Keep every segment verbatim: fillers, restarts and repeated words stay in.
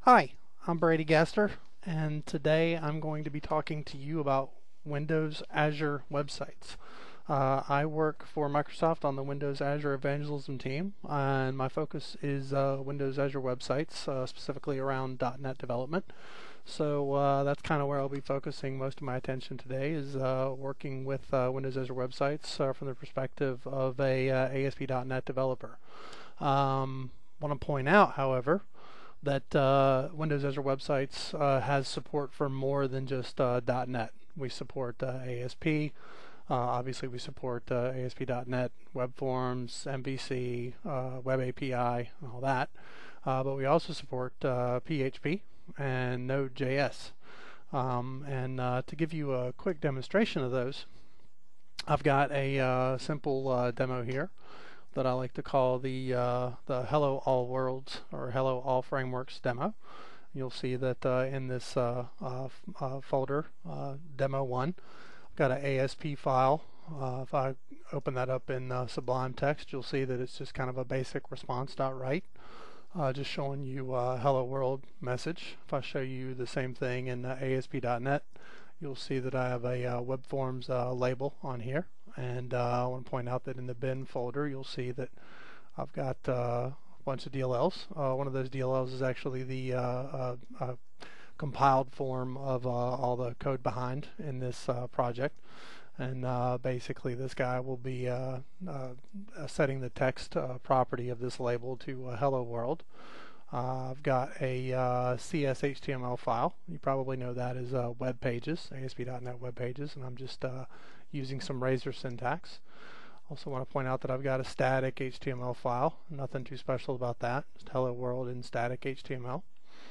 Hi, I'm Brady Gaster, and today I'm going to be talking to you about Windows Azure websites. Uh, I work for Microsoft on the Windows Azure Evangelism team, and my focus is uh, Windows Azure websites, uh, specifically around dot net development. So uh, that's kind of where I'll be focusing most of my attention today, is uh, working with uh, Windows Azure websites uh, from the perspective of a uh, A S P dot net developer. Um, want to point out, however, that uh, Windows Azure Websites uh, has support for more than just uh, .NET. We support uh, A S P. Uh, obviously, we support uh, A S P dot net, Web Forms, M V C, uh, Web A P I, and all that. Uh, but we also support uh, P H P and Node.js. Um, and uh, to give you a quick demonstration of those, I've got a uh, simple uh, demo here that I like to call the uh, the Hello All Worlds or Hello All Frameworks demo. You'll see that uh, in this uh, uh, uh, folder, uh, demo one, I've got an A S P file. Uh, if I open that up in uh, Sublime Text, you'll see that it's just kind of a basic response.write, uh, just showing you uh, Hello World message. If I show you the same thing in uh, A S P dot net, you'll see that I have a uh, Web Forms uh, label on here. And uh, I want to point out that in the bin folder, you'll see that I've got uh, a bunch of D L Ls. Uh, one of those D L Ls is actually the uh, uh, uh, compiled form of uh, all the code behind in this uh, project. And uh, basically, this guy will be uh, uh, setting the text uh, property of this label to uh, Hello World. Uh, I've got a uh, C S H T M L file. You probably know that as uh, web pages, A S P dot net web pages, and I'm just uh, using some Razor syntax. Also want to point out that I've got a static H T M L file. Nothing too special about that. Just hello world in static H T M L.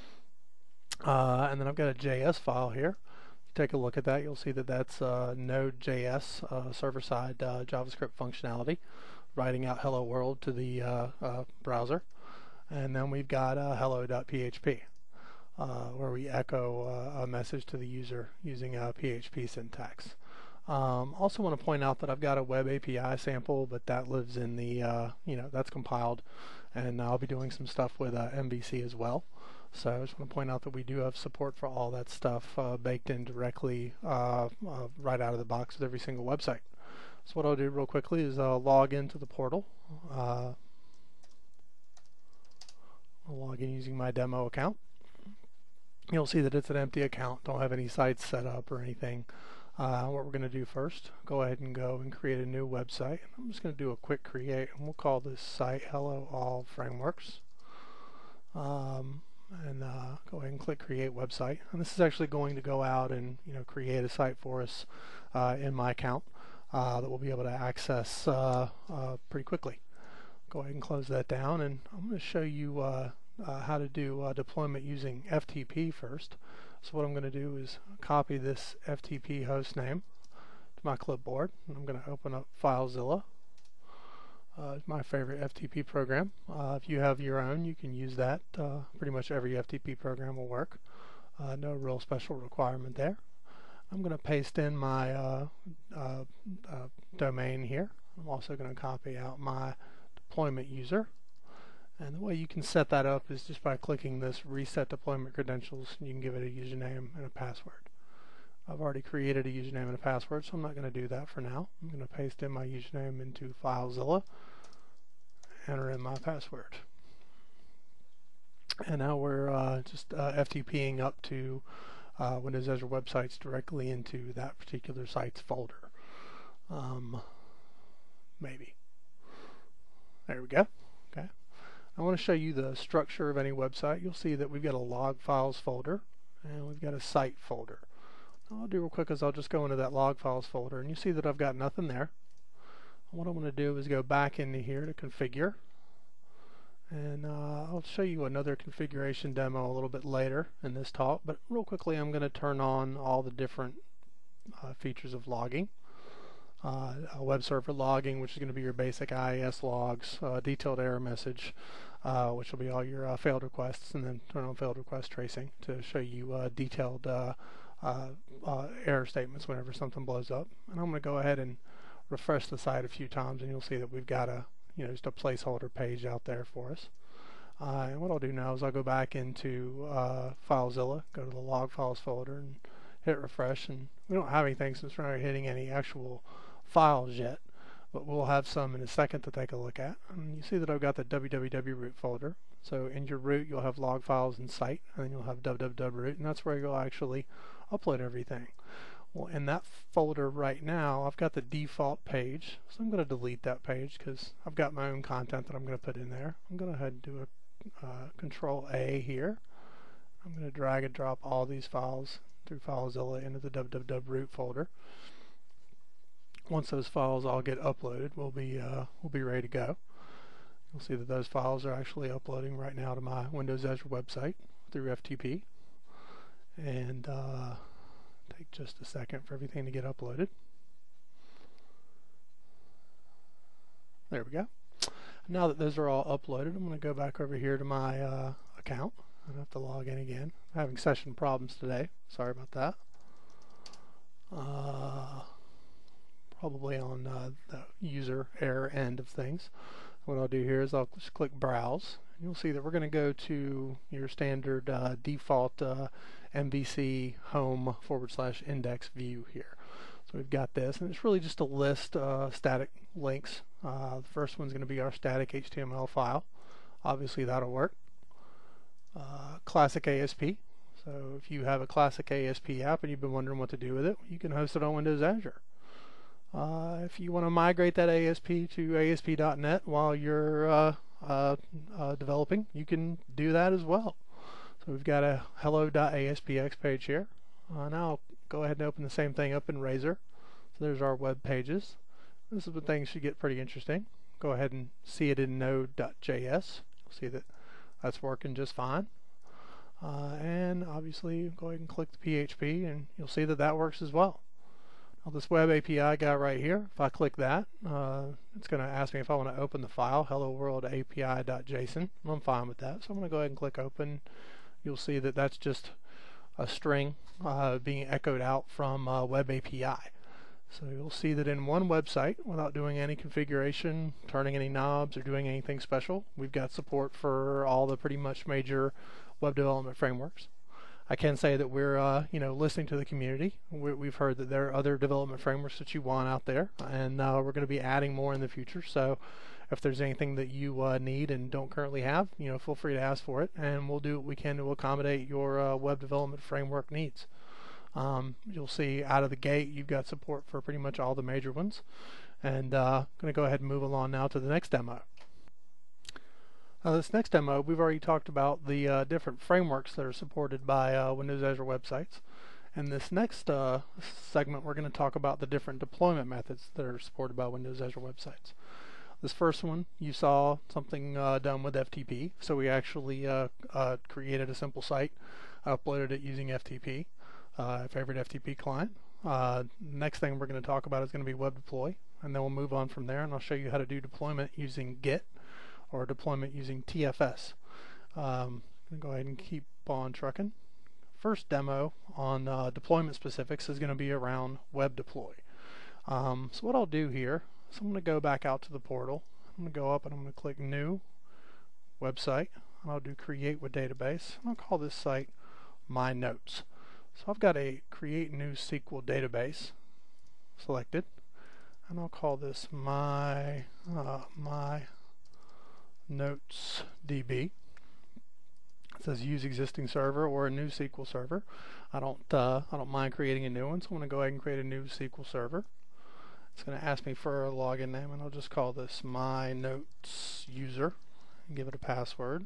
Uh, and then I've got a J S file here. Take a look at that. You'll see that that's uh, Node.js uh, server-side uh, JavaScript functionality, writing out hello world to the uh, uh, browser. And then we've got uh, hello.php, uh, where we echo uh, a message to the user using a P H P syntax. Um, also want to point out that I've got a Web A P I sample, but that lives in the, uh, you know, that's compiled, and I'll be doing some stuff with uh, M V C as well. So I just want to point out that we do have support for all that stuff uh, baked in directly uh, uh, right out of the box with every single website. So what I'll do real quickly is uh, log into the portal. Uh, I'll log in using my demo account. You'll see that it's an empty account. Don't have any sites set up or anything. Uh, what we're going to do first, go ahead and go and create a new website. I'm just going to do a quick create, and we'll call this site Hello All Frameworks. Um, and uh, go ahead and click create website. And this is actually going to go out and you know create a site for us uh, in my account uh, that we'll be able to access uh, uh, pretty quickly. Go ahead and close that down, and I'm going to show you uh, uh, how to do uh, deployment using F T P first. So what I'm going to do is copy this F T P host name to my clipboard, and I'm going to open up FileZilla. Uh, it's my favorite F T P program. Uh, if you have your own, you can use that. Uh, pretty much every F T P program will work. Uh, no real special requirement there. I'm going to paste in my uh, uh, uh, domain here. I'm also going to copy out my deployment user. And the way you can set that up is just by clicking this reset deployment credentials, and you can give it a username and a password. I've already created a username and a password, so I'm not going to do that for now. I'm going to paste in my username into FileZilla, enter in my password. And now we're uh, just uh, FTPing up to uh, Windows Azure Websites directly into that particular site's folder. Um, maybe. There we go. Okay. I want to show you the structure of any website. You'll see that we've got a log files folder and we've got a site folder. All I'll do real quick is I'll just go into that log files folder, and you see that I've got nothing there. What I'm going to do is go back into here to configure, and uh, I'll show you another configuration demo a little bit later in this talk, but real quickly I'm going to turn on all the different uh, features of logging. Uh, a web server logging, which is going to be your basic I I S logs, uh, detailed error message, uh, which will be all your uh, failed requests, and then turn on failed request tracing to show you uh, detailed uh, uh, uh, error statements whenever something blows up. And I'm going to go ahead and refresh the site a few times, and you'll see that we've got a you know just a placeholder page out there for us. Uh, and what I'll do now is I'll go back into uh, FileZilla, go to the log files folder, and hit refresh. And we don't have anything since we're not hitting any actual files yet, but we'll have some in a second to take a look at. And you see that I've got the www root folder. So in your root, you'll have log files and site, and then you'll have www root, and that's where you'll actually upload everything. Well, in that folder right now, I've got the default page, so I'm going to delete that page because I've got my own content that I'm going to put in there. I'm going to go ahead and do a uh, Control A here. I'm going to drag and drop all these files through FileZilla into the www root folder. Once those files all get uploaded, we'll be uh, we'll be ready to go. You'll see that those files are actually uploading right now to my Windows Azure website through F T P. And uh, take just a second for everything to get uploaded. There we go. Now that those are all uploaded, I'm going to go back over here to my uh, account. I don't have to log in again. I'm having session problems today. Sorry about that. Uh, probably on uh, the user error end of things. What I'll do here is I'll just click Browse. You'll see that we're going to go to your standard uh, default uh, M V C home forward slash index view here. So we've got this, and it's really just a list uh, static links. Uh, the first one's going to be our static H T M L file. Obviously that'll work. Uh, classic A S P. So if you have a classic A S P app and you've been wondering what to do with it, you can host it on Windows Azure. Uh, if you want to migrate that A S P to A S P dot net while you're uh, uh, uh, developing, you can do that as well. So we've got a hello dot A S P x page here. Uh, now I'll go ahead and open the same thing up in Razor. So there's our web pages. This is when things should get pretty interesting. Go ahead and see it in node dot J S. See that that's working just fine. Uh, and obviously go ahead and click the P H P and you'll see that that works as well. Now this web A P I guy right here, if I click that, uh, it's going to ask me if I want to open the file, hello world A P I dot J S O N. I'm fine with that, so I'm going to go ahead and click open. You'll see that that's just a string uh, being echoed out from uh, web A P I. So you'll see that in one website, without doing any configuration, turning any knobs, or doing anything special, we've got support for all the pretty much major web development frameworks. I can say that we're, uh, you know, listening to the community. We're, we've heard that there are other development frameworks that you want out there, and uh, we're going to be adding more in the future. So, if there's anything that you uh, need and don't currently have, you know, feel free to ask for it, and we'll do what we can to accommodate your uh, web development framework needs. Um, you'll see out of the gate you've got support for pretty much all the major ones, and uh, I'm going to go ahead and move along now to the next demo. Now this next demo, we've already talked about the uh, different frameworks that are supported by uh, Windows Azure websites. And this next uh, segment, we're going to talk about the different deployment methods that are supported by Windows Azure websites. This first one, you saw something uh, done with F T P. So we actually uh, uh, created a simple site, uploaded it using F T P, uh, favorite F T P client. Uh, next thing we're going to talk about is going to be web deploy. And then we'll move on from there, and I'll show you how to do deployment using Git, or deployment using T F S. Um, I'm going to go ahead and keep on trucking. First demo on uh, deployment specifics is going to be around web deploy. Um, so what I'll do here is I'm going to go back out to the portal. I'm going to go up and I'm going to click New Website, and I'll do Create with Database. And I'll call this site My Notes. So I've got a Create New S Q L Database selected, and I'll call this My uh, My Notes D B. It says use existing server or a new S Q L server. I don't uh, I don't mind creating a new one, so I'm going to go ahead and create a new S Q L server. It's going to ask me for a login name, and I'll just call this My Notes User and give it a password.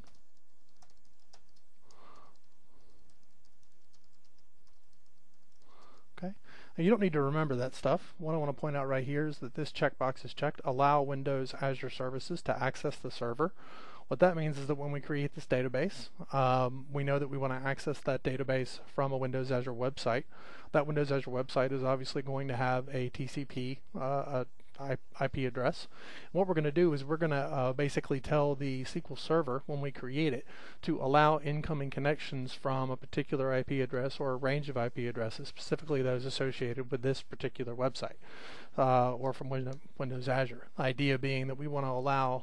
Okay. Now you don't need to remember that stuff. What I want to point out right here is that this checkbox is checked. Allow Windows Azure Services to access the server. What that means is that when we create this database, um, we know that we want to access that database from a Windows Azure website. That Windows Azure website is obviously going to have a T C P, uh, a I P address. What we're going to do is we're going to uh, basically tell the S Q L server when we create it to allow incoming connections from a particular I P address or a range of I P addresses, specifically those associated with this particular website uh, or from Windows Azure. The idea being that we want to allow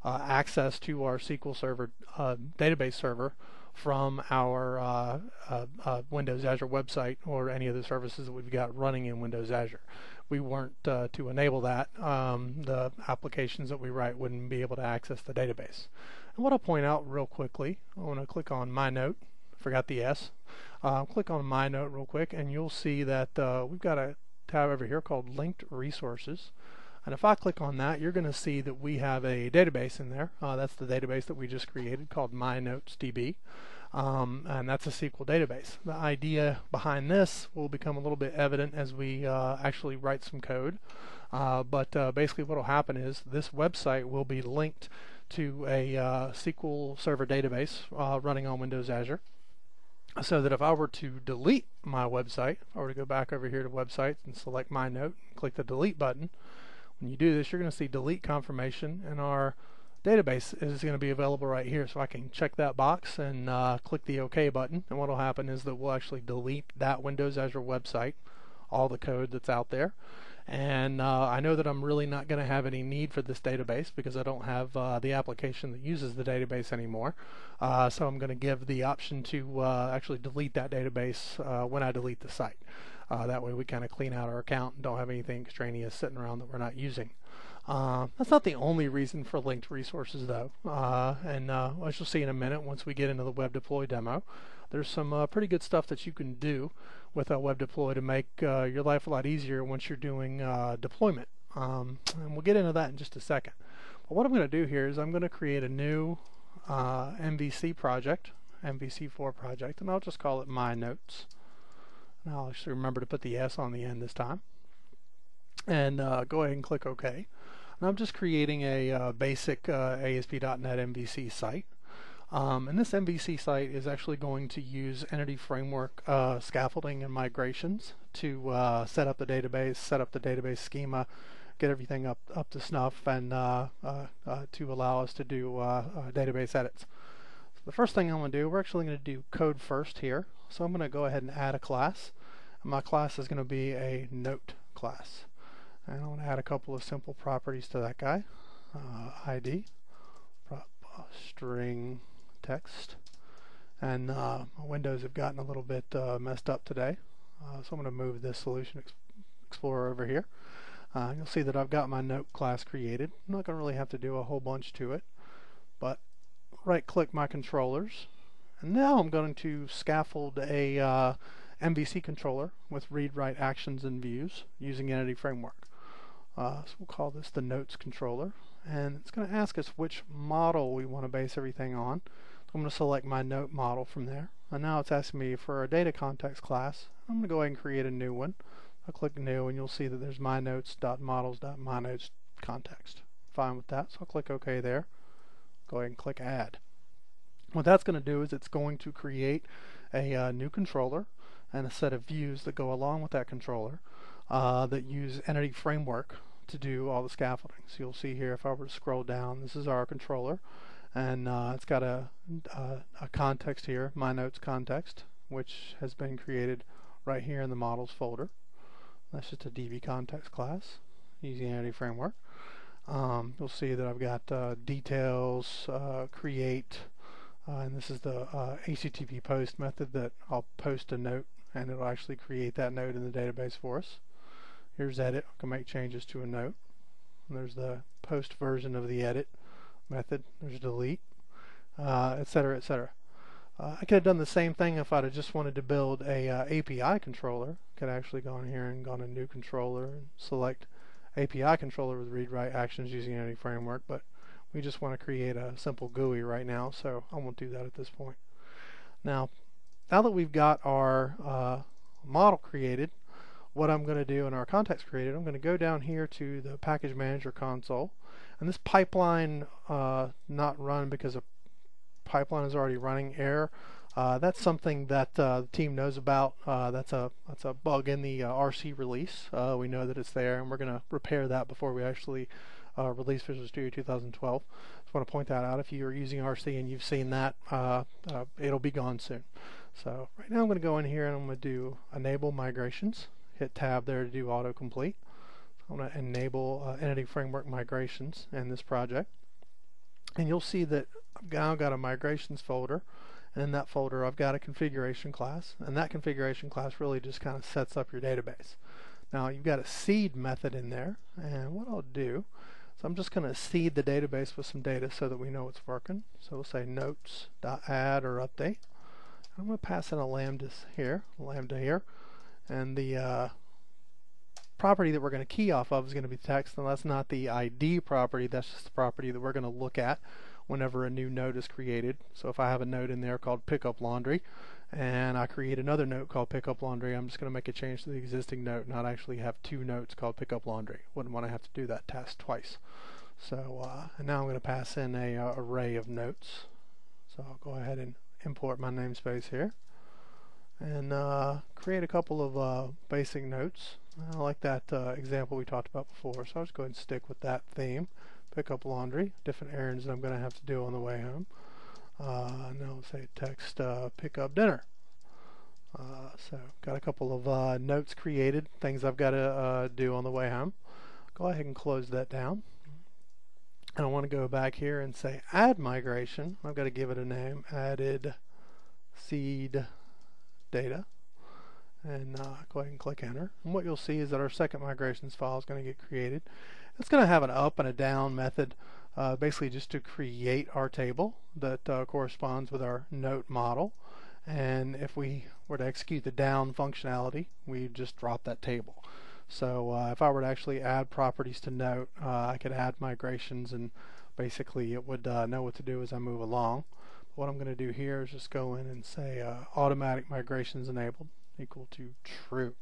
uh, access to our S Q L Server uh, database server from our uh, uh, uh, Windows Azure website or any of the services that we've got running in Windows Azure. We weren't uh, to enable that. Um, the applications that we write wouldn't be able to access the database. And what I'll point out real quickly, I want to click on My Note. Forgot the S. Uh, click on My Note real quick, and you'll see that uh, we've got a tab over here called Linked Resources. And if I click on that, you're going to see that we have a database in there. Uh, that's the database that we just created called MyNotesDB. Um, and that's a S Q L database. The idea behind this will become a little bit evident as we uh, actually write some code. Uh, but uh, basically what will happen is this website will be linked to a uh, S Q L Server database uh, running on Windows Azure. So that if I were to delete my website, if I were to go back over here to websites and select My Note, and click the delete button, when you do this, you're going to see delete confirmation, and our database is going to be available right here. So I can check that box and uh, click the OK button, and what will happen is that we'll actually delete that Windows Azure website, all the code that's out there. And uh, I know that I'm really not going to have any need for this database because I don't have uh, the application that uses the database anymore. Uh, so I'm going to give the option to uh, actually delete that database uh, when I delete the site. Uh, that way we kind of clean out our account and don't have anything extraneous sitting around that we're not using. Uh, that's not the only reason for linked resources though. Uh, and uh, as you'll see in a minute once we get into the Web Deploy demo, there's some uh, pretty good stuff that you can do with a Web Deploy to make uh, your life a lot easier once you're doing uh, deployment. Um, and we'll get into that in just a second. But what I'm going to do here is I'm going to create a new uh, M V C project, M V C four project, and I'll just call it My Notes. And I'll actually remember to put the S on the end this time. And uh, go ahead and click OK. And I'm just creating a uh, basic uh, A S P dot net M V C site. Um, and this M V C site is actually going to use Entity Framework uh, scaffolding and migrations to uh, set up the database, set up the database schema, get everything up up to snuff, and uh, uh, uh, to allow us to do uh, uh, database edits. So the first thing I'm going to do, we're actually going to do code first here. So I'm going to go ahead and add a class. And my class is going to be a Note class. And I want to add a couple of simple properties to that guy. Uh, I D, prop, uh, string, text, and uh, my windows have gotten a little bit uh, messed up today, uh, so I'm going to move this Solution Ex Explorer over here. Uh, you'll see that I've got my Note class created. I'm not going to really have to do a whole bunch to it, but right click my controllers, and now I'm going to scaffold a uh, M V C controller with read-write actions and views using Entity Framework. Uh, so we'll call this the Notes controller, and it's going to ask us which model we want to base everything on. I'm going to select my Note model from there, and now it's asking me for a data context class. I'm going to go ahead and create a new one. I'll click new, and you'll see that there's mynotes.models.myNotesContext. Fine with that, so I'll click OK there. Go ahead and click Add. What that's going to do is it's going to create a uh, new controller and a set of views that go along with that controller uh, that use Entity Framework to do all the scaffolding. So you'll see here, if I were to scroll down, this is our controller. And uh, it's got a, a, a context here, My Notes context, which has been created right here in the models folder. That's just a D B context class using Entity Framework. Um, you'll see that I've got uh, details, uh, create, uh, and this is the uh, H T T P post method that I'll post a note and it'll actually create that note in the database for us. Here's edit. I can make changes to a note. And there's the post version of the edit method. There's delete, uh, et cetera, et cetera. Uh, I could have done the same thing if I'd have just wanted to build a uh, A P I controller. Could actually go in here and go to new controller and select A P I controller with read-write actions using Entity Framework, but we just want to create a simple G U I right now, so I won't do that at this point. Now, now that we've got our uh, model created, what I'm going to do in our context created, I'm going to go down here to the Package Manager console, and this pipeline uh, not run because a pipeline is already running error. Uh, that's something that uh, the team knows about. Uh, that's a that's a bug in the uh, R C release. Uh, we know that it's there, and we're going to repair that before we actually uh, release Visual Studio two thousand twelve. Just want to point that out. If you're using R C and you've seen that, uh, uh, it'll be gone soon. So right now I'm going to go in here and I'm going to do Enable Migrations. Hit Tab there to do autocomplete. I'm going to enable uh, Entity Framework migrations in this project. And you'll see that I've now got a migrations folder, and in that folder I've got a configuration class, and that configuration class really just kind of sets up your database. Now you've got a seed method in there, and what I'll do is I'm just going to seed the database with some data so that we know it's working. So we'll say notes.add or update. I'm going to pass in a lambda here, lambda here, and the uh, property that we're going to key off of is going to be text, and that's not the I D property, that's just the property that we're going to look at whenever a new node is created. So if I have a node in there called pickup laundry, and I create another node called pickup laundry, I'm just going to make a change to the existing node, not actually have two nodes called pickup laundry. Wouldn't want to have to do that task twice. So uh, and now I'm going to pass in a uh, array of notes. So I'll go ahead and import my namespace here, and uh, create a couple of uh, basic notes. I like that uh, example we talked about before, so I'll just go ahead and stick with that theme. Pick up laundry, different errands that I'm going to have to do on the way home. Uh, now let's say text uh, pick up dinner. Uh, so got a couple of uh, notes created, things I've got to uh, do on the way home. Go ahead and close that down. And I want to go back here and say add migration. I've got to give it a name, added seed data, and uh, go ahead and click enter. And what you'll see is that our second migrations file is going to get created. It's going to have an up and a down method, uh, basically just to create our table that uh, corresponds with our note model. And if we were to execute the down functionality, we just drop that table. So uh, if I were to actually add properties to note, uh, I could add migrations, and basically it would uh, know what to do as I move along. But what I'm going to do here is just go in and say uh, automatic migrations enabled equal to true.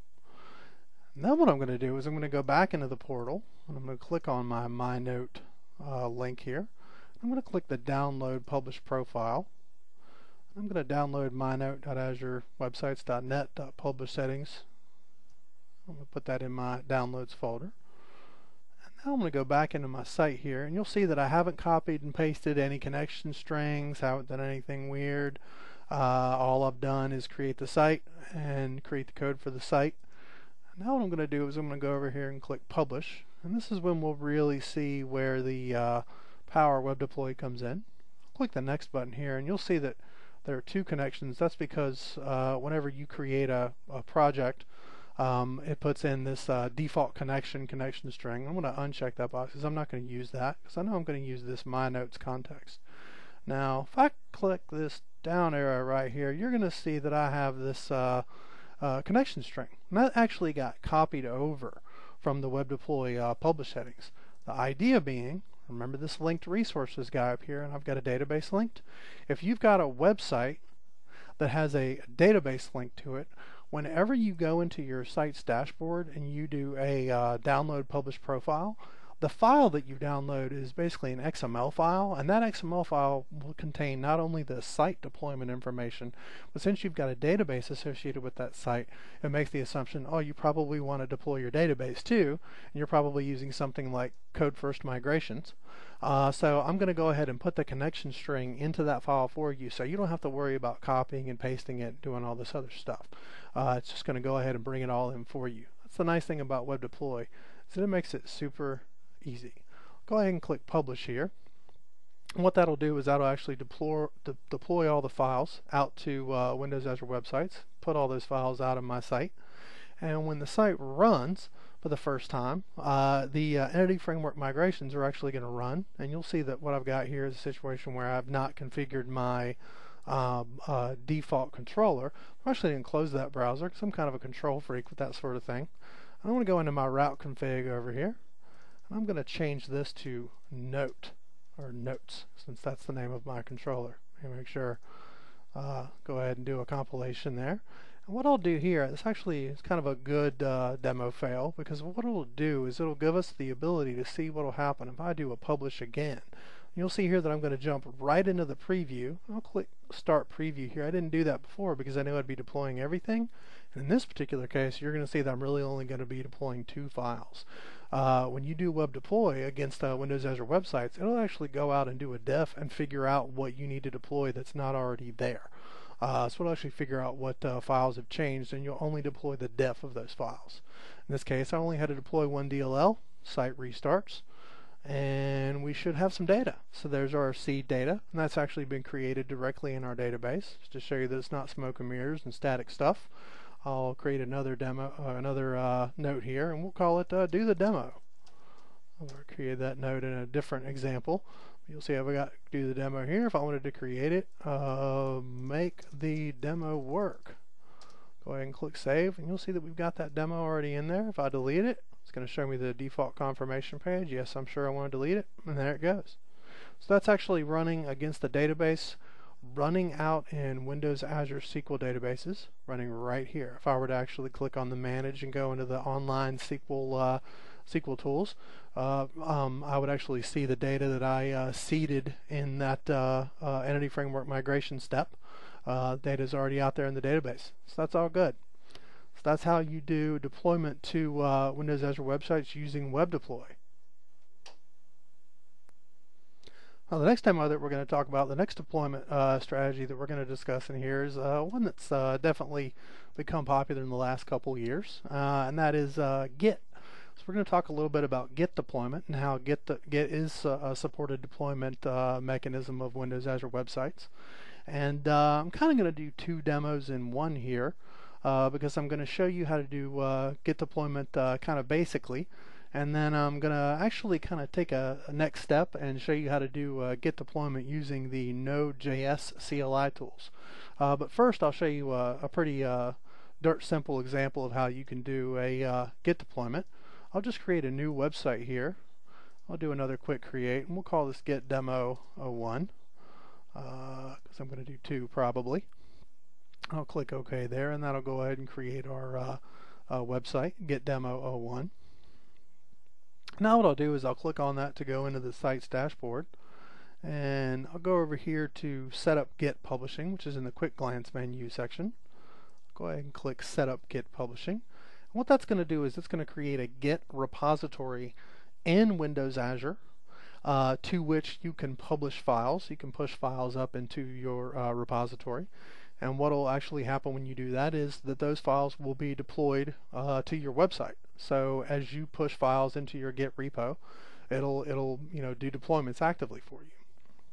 And then what I'm going to do is I'm going to go back into the portal, and I'm going to click on my My Note uh, link here. I'm going to click the download publish profile. I'm going to download mynote dot azure websites dot net dot publish settings. I'm going to put that in my downloads folder. And now I'm going to go back into my site here, and you'll see that I haven't copied and pasted any connection strings, haven't done anything weird. Uh, all I've done is create the site and create the code for the site. Now what I'm going to do is I'm going to go over here and click publish, and this is when we'll really see where the uh, Power Web Deploy comes in. Click the next button here, and you'll see that there are two connections. That's because uh, whenever you create a, a project, um, it puts in this uh, default connection connection string. I'm going to uncheck that box because I'm not going to use that, because I know I'm going to use this My Notes context. Now if I click this down arrow right here, you're going to see that I have this uh, uh, connection string, and that actually got copied over from the Web Deploy uh, publish settings. The idea being, remember this linked resources guy up here, and I've got a database linked. If you've got a website that has a database link to it, whenever you go into your site's dashboard and you do a uh, download publish profile, the file that you download is basically an X M L file, and that X M L file will contain not only the site deployment information, but since you've got a database associated with that site, it makes the assumption, oh, you probably want to deploy your database too, and you're probably using something like Code First Migrations. Uh, so I'm going to go ahead and put the connection string into that file for you, so you don't have to worry about copying and pasting it, doing all this other stuff. Uh, it's just going to go ahead and bring it all in for you. That's the nice thing about Web Deploy, is that it makes it super easy. Go ahead and click publish here, and what that'll do is that'll actually deploy de deploy all the files out to uh, Windows Azure websites, put all those files out of my site, and when the site runs for the first time, uh, the uh, Entity Framework migrations are actually going to run, and you'll see that what I've got here is a situation where I've not configured my um, uh, default controller. I'm actually going to close that browser because I'm kind of a control freak with that sort of thing. I'm going to go into my route config over here. I'm going to change this to Note, or Notes, since that's the name of my controller. And make sure, uh, go ahead and do a compilation there. And what I'll do here, this actually is kind of a good uh, demo fail, because what it'll do is it'll give us the ability to see what will happen if I do a publish again. You'll see here that I'm going to jump right into the preview. I'll click Start Preview here. I didn't do that before because I knew I'd be deploying everything. And in this particular case, you're going to see that I'm really only going to be deploying two files. Uh, when you do Web Deploy against uh, Windows Azure websites, it'll actually go out and do a def and figure out what you need to deploy that's not already there. Uh, so it'll actually figure out what uh, files have changed, and you'll only deploy the def of those files. In this case, I only had to deploy one D L L, site restarts, and we should have some data. So there's our seed data, and that's actually been created directly in our database. Just to show you that it's not smoke and mirrors and static stuff, I'll create another demo, uh, another uh, note here, and we'll call it uh, do the demo. I'll create that note in a different example. You'll see I've got do the demo here. If I wanted to create it, uh, make the demo work. Go ahead and click save, and you'll see that we've got that demo already in there. If I delete it, it's going to show me the default confirmation page. Yes, I'm sure I want to delete it, and there it goes. So that's actually running against the database, running out in Windows Azure S Q L databases, running right here. If I were to actually click on the manage and go into the online S Q L uh, S Q L tools, uh, um, I would actually see the data that I uh, seeded in that uh, uh, entity framework migration step. Uh, data is already out there in the database, so that's all good. So that's how you do deployment to uh, Windows Azure websites using WebDeploy. Now, the next demo that we're going to talk about, the next deployment uh, strategy that we're going to discuss in here is uh, one that's uh, definitely become popular in the last couple years, uh, and that is uh, Git. So we're going to talk a little bit about Git deployment and how Git, the, Git is uh, a supported deployment uh, mechanism of Windows Azure websites. And uh, I'm kind of going to do two demos in one here uh, because I'm going to show you how to do uh, Git deployment uh, kind of basically, and then I'm going to actually kind of take a, a next step and show you how to do uh, Git deployment using the Node.js C L I tools. Uh, but first I'll show you a, a pretty uh, dirt simple example of how you can do a uh, Git deployment. I'll just create a new website here. I'll do another quick create, and we'll call this Git Demo oh one. Because uh, I'm going to do two probably. I'll click OK there, and that'll go ahead and create our uh, uh, website, Git Demo oh one. Now what I'll do is I'll click on that to go into the site's dashboard, and I'll go over here to Set Up Git Publishing, which is in the Quick Glance menu section. Go ahead and click Set Up Git Publishing. And what that's going to do is it's going to create a Git repository in Windows Azure, Uh, to which you can publish files. You can push files up into your uh, repository, and what will actually happen when you do that is that those files will be deployed uh, to your website. So as you push files into your Git repo, it'll it'll you know do deployments actively for you.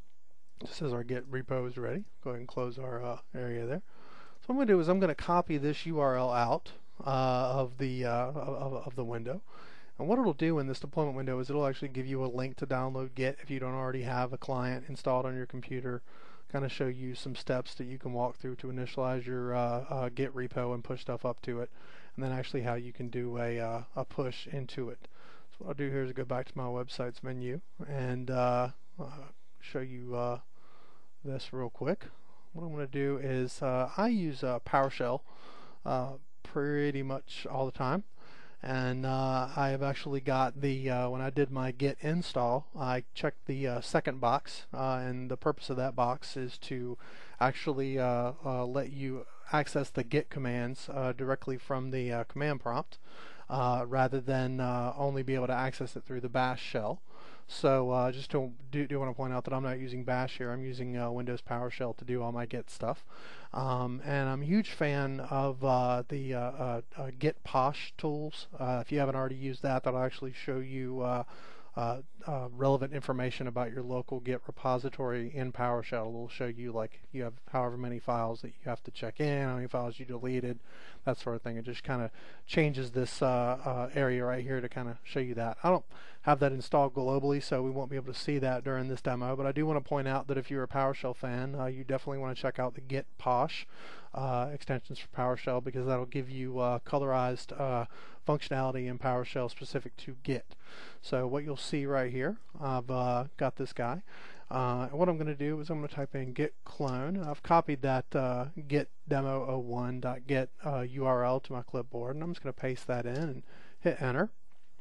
Just as our Git repo is ready, go ahead and close our uh, area there. So what I'm going to do is I'm going to copy this U R L out uh, of the uh, of, of the window. And what it'll do in this deployment window is it'll actually give you a link to download Git if you don't already have a client installed on your computer, kind of show you some steps that you can walk through to initialize your uh, uh, Git repo and push stuff up to it, and then actually how you can do a, uh, a push into it. So what I'll do here is go back to my websites menu and uh, uh, show you uh, this real quick. What I'm going to do is uh, I use uh, PowerShell uh, pretty much all the time. And uh, I have actually got the, uh, when I did my Git install, I checked the uh, second box, uh, and the purpose of that box is to actually uh, uh, let you access the Git commands uh, directly from the uh, command prompt, uh, rather than uh, only be able to access it through the bash shell. So uh, just to do, do want to point out that I'm not using bash here. I'm using uh, Windows PowerShell to do all my Git stuff. Um, and I'm a huge fan of uh, the uh, uh, uh, Git Posh tools. Uh, if you haven't already used that, that'll actually show you uh, uh, uh, relevant information about your local Git repository in PowerShell. It'll show you like you have however many files that you have to check in, how many files you deleted, that sort of thing. It just kind of changes this uh, uh, area right here to kind of show you that. I don't have that installed globally, so we won't be able to see that during this demo, but I do want to point out that if you're a PowerShell fan, uh, you definitely want to check out the Git Posh uh, extensions for PowerShell, because that'll give you uh, colorized uh, functionality in PowerShell specific to Git. So what you'll see right here, I've uh, got this guy. Uh, and what I'm going to do is I'm going to type in git clone. I've copied that uh, git demo oh one dot git uh, U R L to my clipboard, and I'm just going to paste that in and hit enter.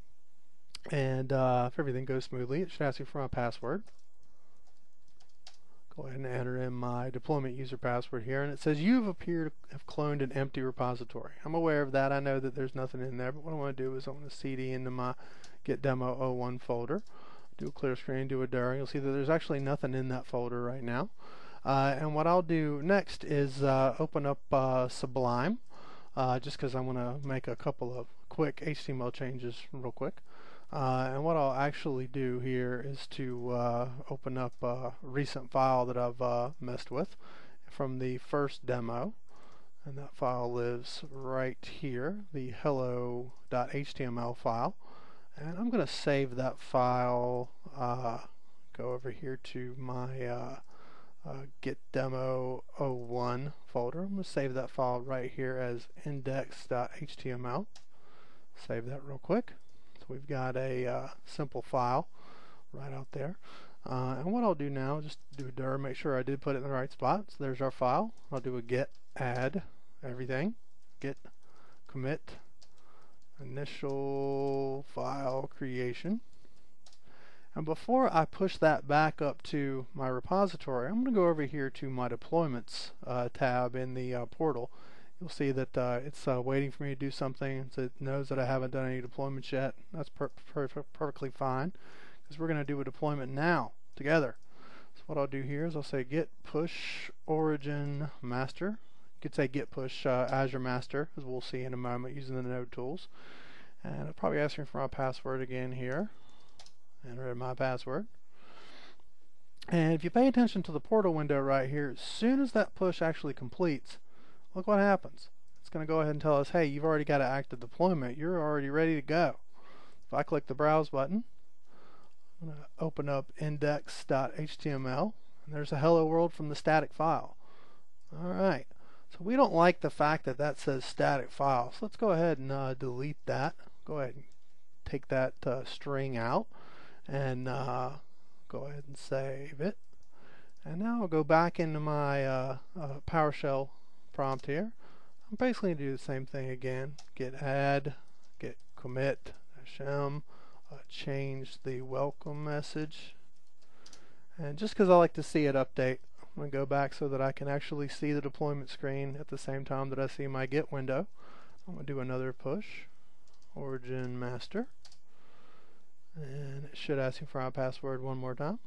And uh, if everything goes smoothly, it should ask you for my password. Go ahead and enter in my deployment user password here, and it says you've appeared to have cloned an empty repository. I'm aware of that. I know that there's nothing in there, but what I want to do is I want to C D into my Git Demo oh one folder. Do a clear screen, do a dir. You'll see that there's actually nothing in that folder right now. Uh, and what I'll do next is uh, open up uh, Sublime, uh, just because I'm going to make a couple of quick H T M L changes real quick. Uh, and what I'll actually do here is to uh, open up a recent file that I've uh, messed with from the first demo, and that file lives right here, the hello dot H T M L file. And I'm going to save that file, uh, go over here to my uh, uh, Get Demo oh one folder. I'm going to save that file right here as index dot H T M L. Save that real quick. So we've got a uh, simple file right out there. Uh, and what I'll do now, just do a dir, make sure I did put it in the right spot. So there's our file. I'll do a get add everything, get commit initial file creation. And before I push that back up to my repository, I'm going to go over here to my deployments uh, tab in the uh, portal. You'll see that uh, it's uh, waiting for me to do something, so it knows that I haven't done any deployments yet. That's per per perfectly fine, because we're going to do a deployment now together. So what I'll do here is I'll say get push origin master. You could say get push uh, Azure master, as we'll see in a moment using the node tools. And I'll probably ask me for my password again here. Enter in my password. And if you pay attention to the portal window right here, as soon as that push actually completes, look what happens. It's going to go ahead and tell us, hey, you've already got an active deployment. You're already ready to go. If I click the browse button, I'm going to open up index dot H T M L, and there's a hello world from the static file. Alright, so we don't like the fact that that says static file, so let's go ahead and uh, delete that. Go ahead and take that uh, string out, and uh, go ahead and save it. And now I'll go back into my uh, uh, PowerShell prompt here. I'm basically going to do the same thing again. Get add, get commit, -m, uh, change the welcome message. And just because I like to see it update, I'm going to go back so that I can actually see the deployment screen at the same time that I see my get window. I'm going to do another push, origin master. And it should ask me for my password one more time.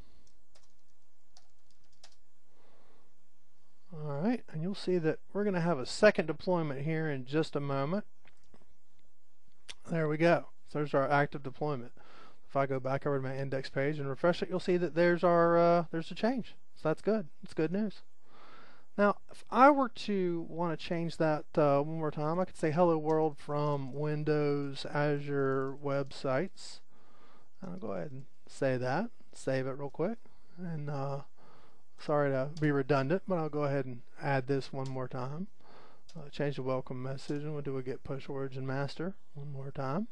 Alright, and you'll see that we're going to have a second deployment here in just a moment. There we go. So there's our active deployment. If I go back over to my index page and refresh it, you'll see that there's our uh, there's a change. So that's good. It's good news. Now, if I were to want to change that uh, one more time, I could say hello world from Windows Azure websites. I'll go ahead and say that. Save it real quick. And uh, sorry to be redundant, but I'll go ahead and add this one more time. Uh, change the welcome message, and we'll do a get push origin master one more time.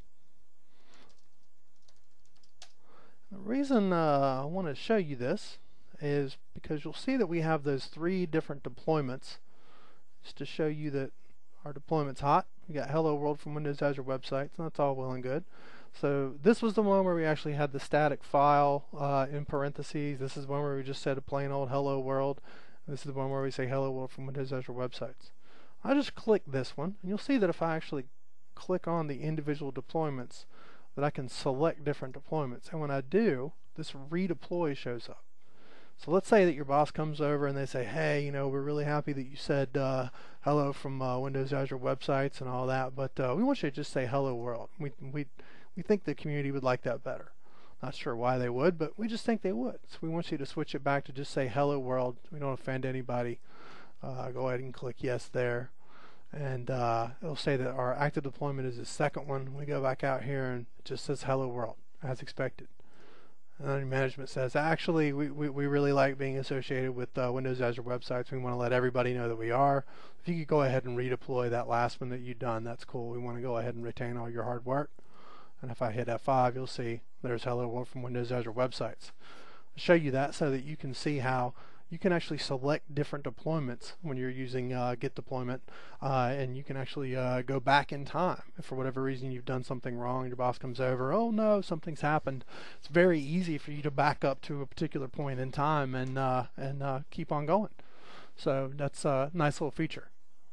The reason uh, I want to show you this is because you'll see that we have those three different deployments, just to show you that our deployment's hot. We got hello world from Windows Azure websites, and that's all well and good. So this was the one where we actually had the static file uh, in parentheses. This is one where we just said a plain old hello world. This is the one where we say hello world from Windows Azure websites. I just click this one, and you'll see that if I actually click on the individual deployments, that I can select different deployments. And when I do, this redeploy shows up. So let's say that your boss comes over and they say, hey, you know, we're really happy that you said uh, hello from uh, Windows Azure websites and all that, but uh, we want you to just say hello world. We, we, we think the community would like that better. Not sure why they would, but we just think they would. So we want you to switch it back to just say hello world. We don't offend anybody. Uh, go ahead and click yes there. And uh, it'll say that our active deployment is the second one. We go back out here and it just says hello world as expected. And then management says, actually, we, we, we really like being associated with uh, Windows Azure websites. We want to let everybody know that we are. If you could go ahead and redeploy that last one that you've done, that's cool. We want to go ahead and retain all your hard work. And if I hit F five, you'll see there's hello world from Windows Azure websites. I'll show you that so that you can see how you can actually select different deployments when you're using uh, Get Deployment, uh, and you can actually uh, go back in time. If for whatever reason you've done something wrong, your boss comes over, oh no, something's happened. It's very easy for you to back up to a particular point in time and uh, and uh, keep on going. So that's a nice little feature.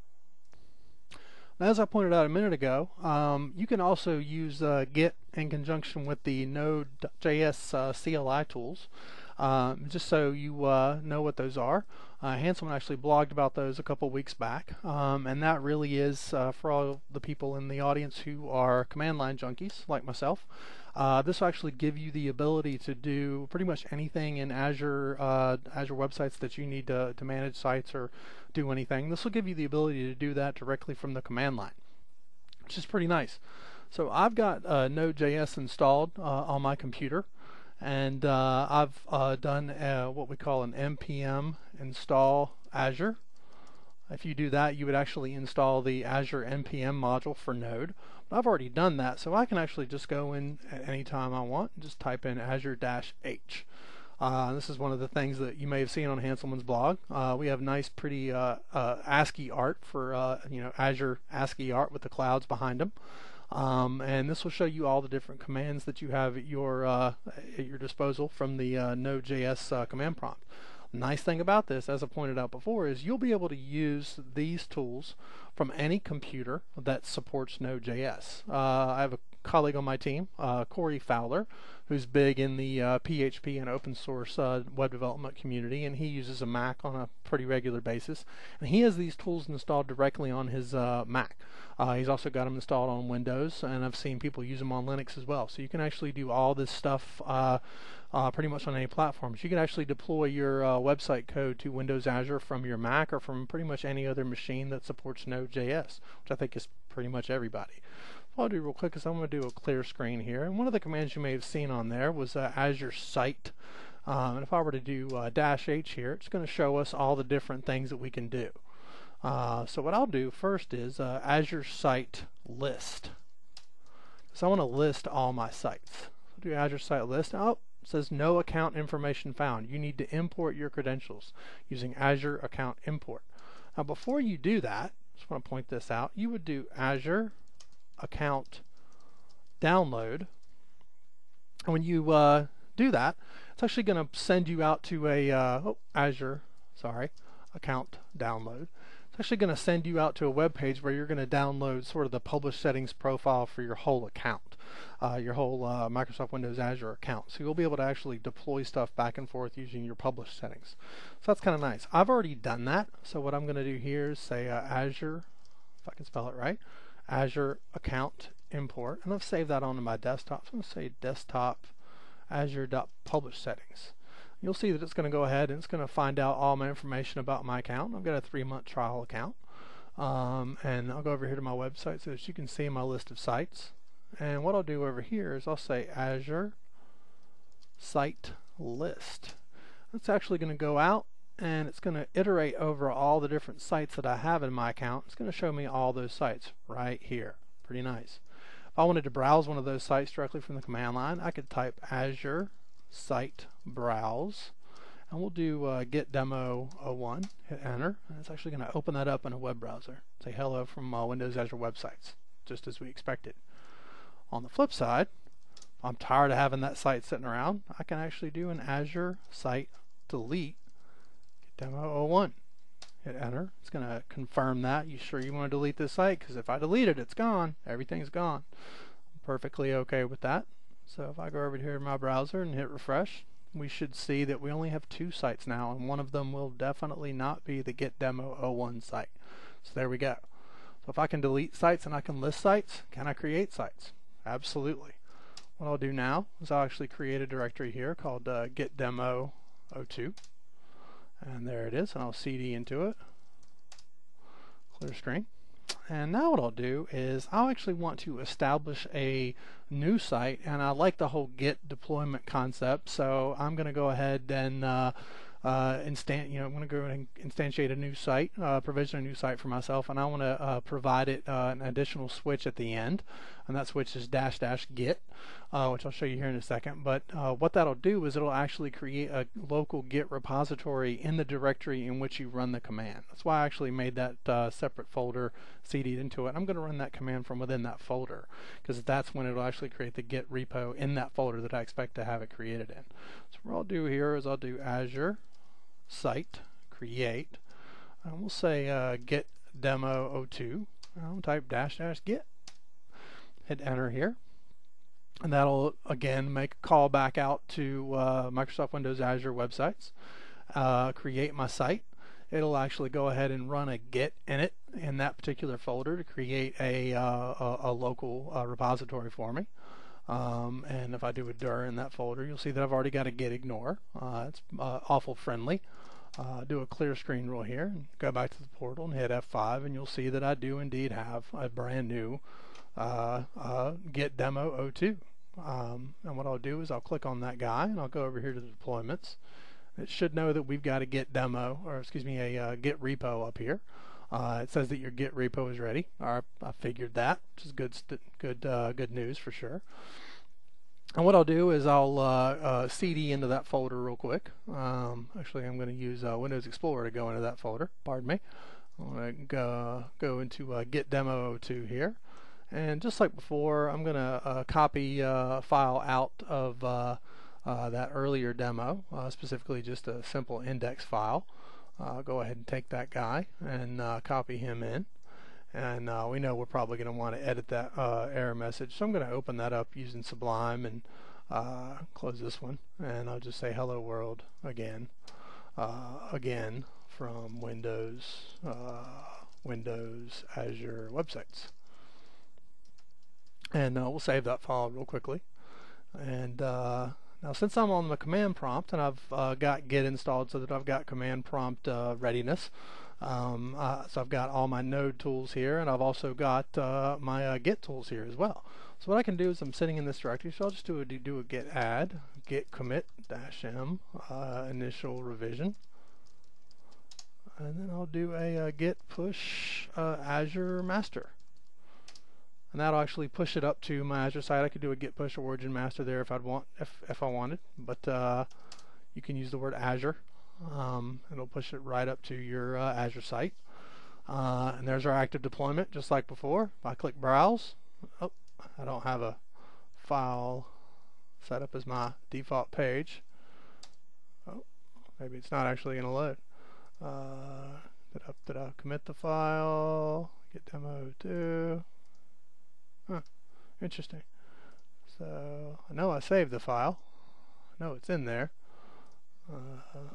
Now, as I pointed out a minute ago, um, you can also use uh, Git in conjunction with the Node.js uh, C L I tools. Um, just so you uh, know what those are. Uh, Hanselman actually blogged about those a couple weeks back, um, and that really is uh, for all the people in the audience who are command line junkies like myself. Uh, this will actually give you the ability to do pretty much anything in Azure uh, Azure websites that you need to, to manage sites or do anything. This will give you the ability to do that directly from the command line, which is pretty nice. So I've got uh, Node.js installed uh, on my computer, and uh, I've uh, done uh, what we call an npm install Azure. If you do that, you would actually install the Azure npm module for Node. But I've already done that, so I can actually just go in at any time I want and just type in Azure-H. Uh, this is one of the things that you may have seen on Hanselman's blog. Uh, we have nice, pretty uh, uh, ASCII art for uh, you know Azure ASCII art with the clouds behind them. Um, and this will show you all the different commands that you have at your uh, at your disposal from the uh, Node.js uh, command prompt. Nice thing about this, as I pointed out before, is you'll be able to use these tools from any computer that supports Node.js. Uh, I have a colleague on my team, uh, Corey Fowler, who's big in the uh, P H P and open source uh, web development community, and he uses a Mac on a pretty regular basis. And he has these tools installed directly on his uh, Mac. Uh, he's also got them installed on Windows, and I've seen people use them on Linux as well. So you can actually do all this stuff uh, uh, pretty much on any platform. So you can actually deploy your uh, website code to Windows Azure from your Mac or from pretty much any other machine that supports Node.js, which I think is pretty much everybody. What I'll do real quick is I'm going to do a clear screen here, and one of the commands you may have seen on there was uh, Azure Site. Um, and if I were to do uh, dash H here, it's going to show us all the different things that we can do. Uh, so what I'll do first is uh, Azure Site List. So I want to list all my sites. So do Azure Site List. Oh, it says no account information found. You need to import your credentials using Azure Account Import. Now before you do that, just want to point this out, you would do Azure Account Download, and when you uh, do that, it's actually going to send you out to a uh, oh, Azure sorry Account Download. It's actually going to send you out to a web page where you're going to download sort of the publish settings profile for your whole account, uh, your whole uh, Microsoft Windows Azure account. So you'll be able to actually deploy stuff back and forth using your publish settings. So that's kind of nice. I've already done that. So what I'm going to do here is say uh, Azure, if I can spell it right, Azure Account Import, and I've saved that onto my desktop. So I'm going to say desktop Azure.publish settings. You'll see that it's going to go ahead and it's going to find out all my information about my account. I've got a three-month trial account, um, and I'll go over here to my website so that you can see my list of sites. And what I'll do over here is I'll say Azure Site List. It's actually going to go out and it's going to iterate over all the different sites that I have in my account. It's going to show me all those sites right here. Pretty nice. If I wanted to browse one of those sites directly from the command line, I could type Azure Site Browse, and we'll do uh, get demo oh one, hit enter, and it's actually going to open that up in a web browser. Say hello from uh, Windows Azure websites, just as we expected. On the flip side, if I'm tired of having that site sitting around, I can actually do an Azure Site Delete, get demo oh one, hit enter. It's going to confirm that. You sure you want to delete this site? Because if I delete it, it's gone. Everything's gone. I'm perfectly okay with that. So if I go over here to my browser and hit refresh, we should see that we only have two sites now, and one of them will definitely not be the get demo oh one site. So there we go. So if I can delete sites and I can list sites, can I create sites? Absolutely. What I'll do now is I'll actually create a directory here called uh, get demo oh two, and there it is, and I'll C D into it, clear screen. And now what I'll do is I'll actually want to establish a new site, and I like the whole Git deployment concept, so I'm going to go ahead and uh, uh, instant, you know, I'm going to go and instantiate a new site, uh, provision a new site for myself, and I want to uh, provide it uh, an additional switch at the end, and that switch is dash dash git, uh, which I'll show you here in a second. But uh, what that'll do is it'll actually create a local Git repository in the directory in which you run the command. That's why I actually made that uh, separate folder C D'd into it. I'm going to run that command from within that folder, because that's when it'll actually create the Git repo in that folder that I expect to have it created in. So what I'll do here is I'll do Azure Site Create, and we'll say uh, get demo oh two. I'll type dash dash git, hit enter here, and that'll again make a call back out to uh, Microsoft Windows Azure websites, uh, create my site. It'll actually go ahead and run a git init in that particular folder to create a, uh, a, a local uh, repository for me. Um, and if I do a dir in that folder, you'll see that I've already got a git ignore. Uh, it's uh, awful friendly. Uh, do a clear screen rule here and go back to the portal and hit F five, and you'll see that I do indeed have a brand new uh, uh, git demo oh two. Um, and what I'll do is I'll click on that guy and I'll go over here to the deployments. It should know that we've got a git demo, or excuse me, a uh, git repo up here. Uh, it says that your git repo is ready. I, I figured that, which is good, good, uh, good news for sure. And what I'll do is I'll uh, uh, C D into that folder real quick. Um, actually, I'm going to use uh, Windows Explorer to go into that folder. Pardon me. I'm going to go, go into uh, git demo oh two here. And just like before, I'm going to uh, copy a uh, file out of uh, uh, that earlier demo, uh, specifically just a simple index file. Uh, go ahead and take that guy and uh, copy him in. And uh, we know we're probably going to want to edit that uh, error message. So I'm going to open that up using Sublime and uh, close this one. And I'll just say hello world again. Uh, again from Windows, uh, Windows Azure websites. And uh, we'll save that file real quickly. And uh, now since I'm on the command prompt and I've uh, got git installed so that I've got command prompt uh, readiness, um, uh, so I've got all my node tools here, and I've also got uh, my uh, git tools here as well. So what I can do is I'm sitting in this directory, so I'll just do a, do a git add, git commit dash m, uh, initial revision. And then I'll do a, a git push uh, Azure master. And that'll actually push it up to my Azure site. I could do a git push origin master there if I'd want, if, if I wanted, but uh, you can use the word Azure. Um, it'll push it right up to your uh, Azure site. Uh, and there's our active deployment, just like before. If I click browse, oh, I don't have a file set up as my default page. Oh, maybe it's not actually going to load. Uh, did, I, did I commit the file? Git demo oh two. Huh, interesting. So I know I saved the file. I know it's in there. Uh,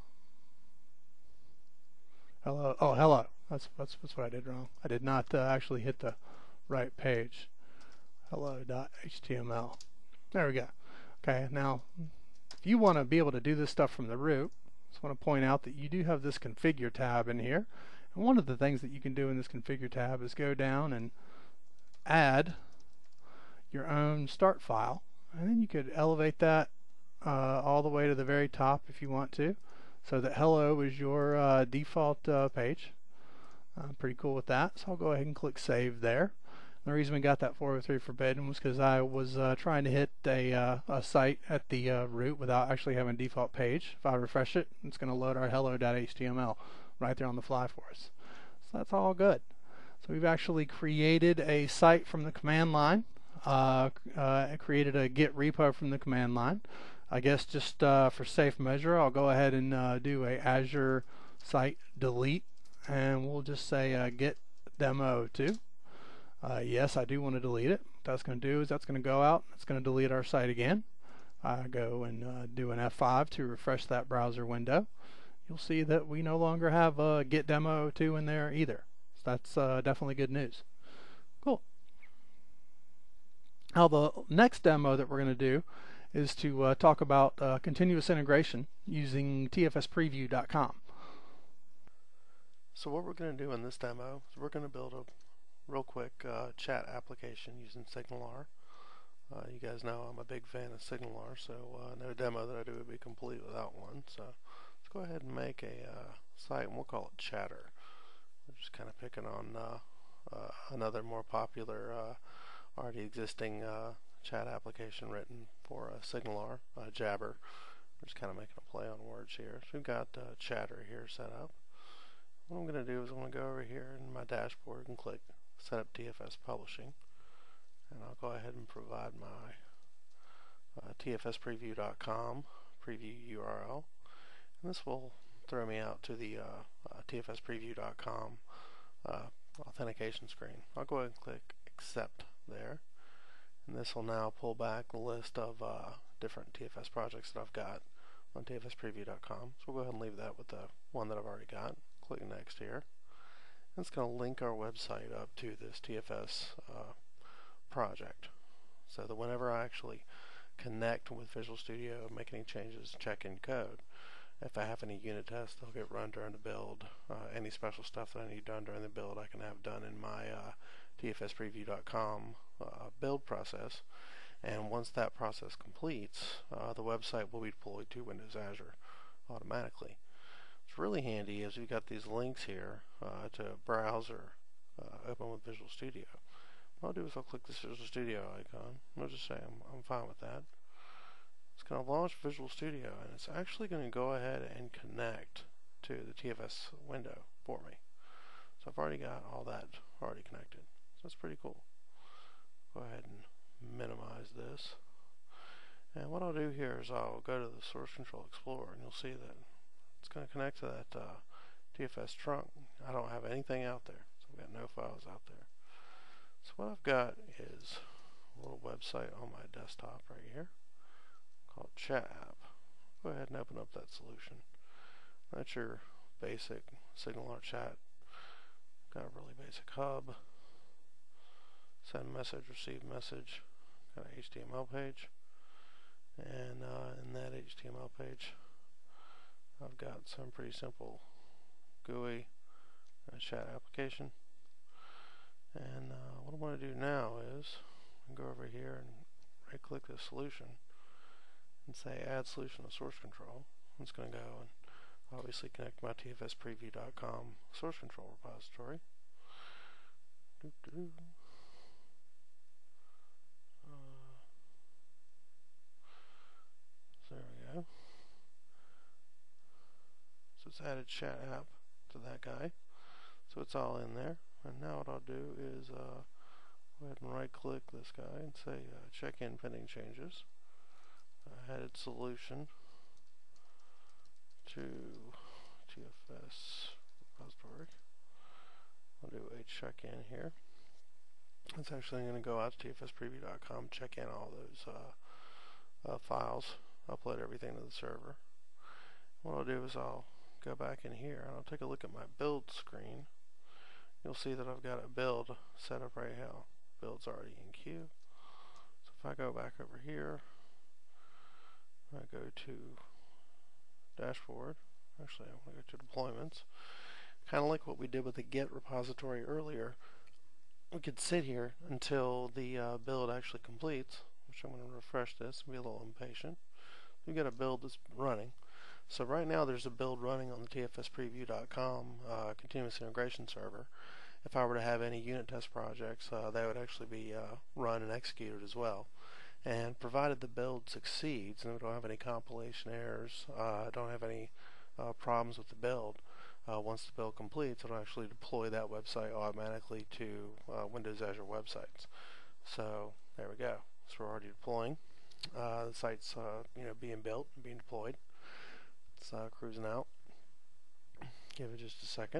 hello. Oh, hello. That's, that's that's what I did wrong. I did not uh, actually hit the right page. hello dot H T M L. There we go. Okay. Now, if you want to be able to do this stuff from the root, I just want to point out that you do have this configure tab in here. And one of the things that you can do in this configure tab is go down and add your own start file, and then you could elevate that uh, all the way to the very top if you want to, so that hello is your uh, default uh, page. I'm pretty cool with that, so I'll go ahead and click save there. The reason we got that four oh three forbidden was because I was uh, trying to hit a, uh, a site at the uh, root without actually having a default page. If I refresh it, it's going to load our hello dot H T M L right there on the fly for us. So that's all good. So we've actually created a site from the command line, uh, uh, created a git repo from the command line. I guess just uh, for safe measure, I'll go ahead and uh, do a Azure site delete, and we'll just say uh, git demo oh two. Uh, yes, I do want to delete it. What that's going to do is that's going to go out. It's going to delete our site again. I go and uh, do an F five to refresh that browser window. You'll see that we no longer have uh, git demo oh two in there either. That's uh, definitely good news. Cool. Now the next demo that we're going to do is to uh, talk about uh, continuous integration using T F S preview dot com. So what we're going to do in this demo is we're going to build a real quick uh, chat application using SignalR. Uh, you guys know I'm a big fan of SignalR, so uh, no demo that I do would be complete without one. So let's go ahead and make a uh, site, and we'll call it Chatter. We're just kind of picking on uh, uh, another more popular, uh, already existing uh, chat application written for uh, SignalR, uh, Jabber. We're just kind of making a play on words here. So we've got uh, Chatter here set up. What I'm going to do is I'm going to go over here in my dashboard and click Set up T F S Publishing. And I'll go ahead and provide my uh, T F S preview dot com preview U R L. And this will throw me out to the uh, uh, T F S preview dot com uh, authentication screen. I'll go ahead and click Accept there. And this will now pull back the list of uh, different T F S projects that I've got on T F S preview dot com. So we'll go ahead and leave that with the one that I've already got. Click Next here. And it's going to link our website up to this T F S uh, project. so that whenever I actually connect with Visual Studio, make any changes, check in code, if I have any unit tests, they'll get run during the build. Uh, any special stuff that I need done during the build, I can have done in my uh, T F S preview dot com uh, build process. And once that process completes, uh, the website will be deployed to Windows Azure automatically. It's really handy as we've got these links here uh, to browse or uh, open with Visual Studio. What I'll do is I'll click this Visual Studio icon. I'll just say I'm, I'm fine with that. It's going to launch Visual Studio, and it's actually going to go ahead and connect to the T F S window for me. So I've already got all that already connected. So that's pretty cool. Go ahead and minimize this. And what I'll do here is I'll go to the Source Control Explorer, and you'll see that it's going to connect to that uh, T F S trunk. I don't have anything out there, so I've got no files out there. So what I've got is a little website on my desktop right here called Chat App. Go ahead and open up that solution. That's your basic SignalR chat. Got a really basic hub. Send message, receive message. Got an H T M L page. And uh, in that H T M L page, I've got some pretty simple G U I and chat application. And uh, what I want to do now is go over here and right click the solution and say add solution to source control. It's going to go and obviously connect my T F S preview dot com source control repository. Doo -doo -doo. Uh, so there we go. So it's added chat app to that guy. So it's all in there. And now what I'll do is uh, go ahead and right click this guy and say uh, check in pending changes. I added solution to T F S repository. I'll do a check in here. It's actually going to go out to T F S preview dot com, check in all those uh, uh, files, upload everything to the server. What I'll do is I'll go back in here and I'll take a look at my build screen. You'll see that I've got a build set up right now. Build's already in queue. So if I go back over here, I go to dashboard. Actually, I want to go to deployments. Kind of like what we did with the Git repository earlier. We could sit here until the uh, build actually completes, which I'm going to refresh this and be a little impatient. We've got a build that's running. So right now there's a build running on the T F S preview dot com uh, continuous integration server. If I were to have any unit test projects, uh, they would actually be uh, run and executed as well. And provided the build succeeds and we don't have any compilation errors, uh, don't have any uh, problems with the build, uh, once the build completes, it'll actually deploy that website automatically to uh, Windows Azure websites. So there we go. So we're already deploying. Uh, the site's uh, you know being built and being deployed. It's uh, cruising out. Give it just a second.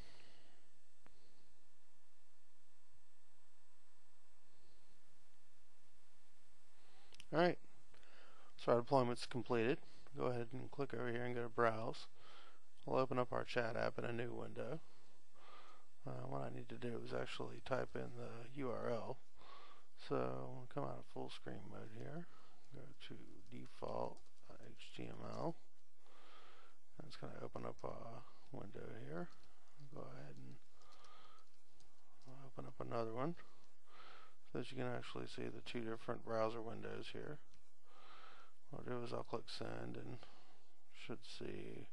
Alright, so our deployment's completed. Go ahead and click over here and go to Browse. We'll open up our chat app in a new window. Uh, what I need to do is actually type in the U R L. So we'll come out of full screen mode here. Go to default H T M L. And it's going to open up a window here. Go ahead and open up another one. So that you can actually see the two different browser windows here. What I'll do is I'll click send and should see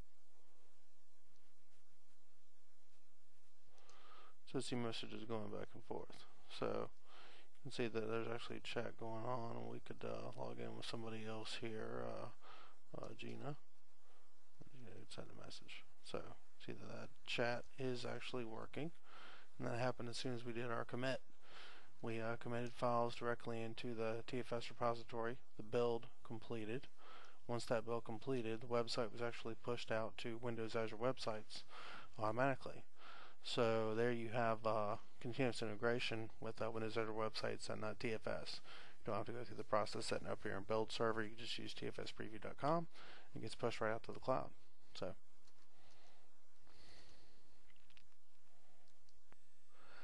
should see messages going back and forth. So you can see that there's actually a chat going on, and we could uh, log in with somebody else here, uh, uh, Gina. Send a message. So see that that chat is actually working, and that happened as soon as we did our commit. We uh, committed files directly into the T F S repository. The build completed. Once that build completed, the website was actually pushed out to Windows Azure websites automatically. So there you have uh, continuous integration with uh, Windows Azure websites and uh, T F S. You don't have to go through the process setting up your own build server. You can just use T F S preview dot com. It gets pushed right out to the cloud. So, so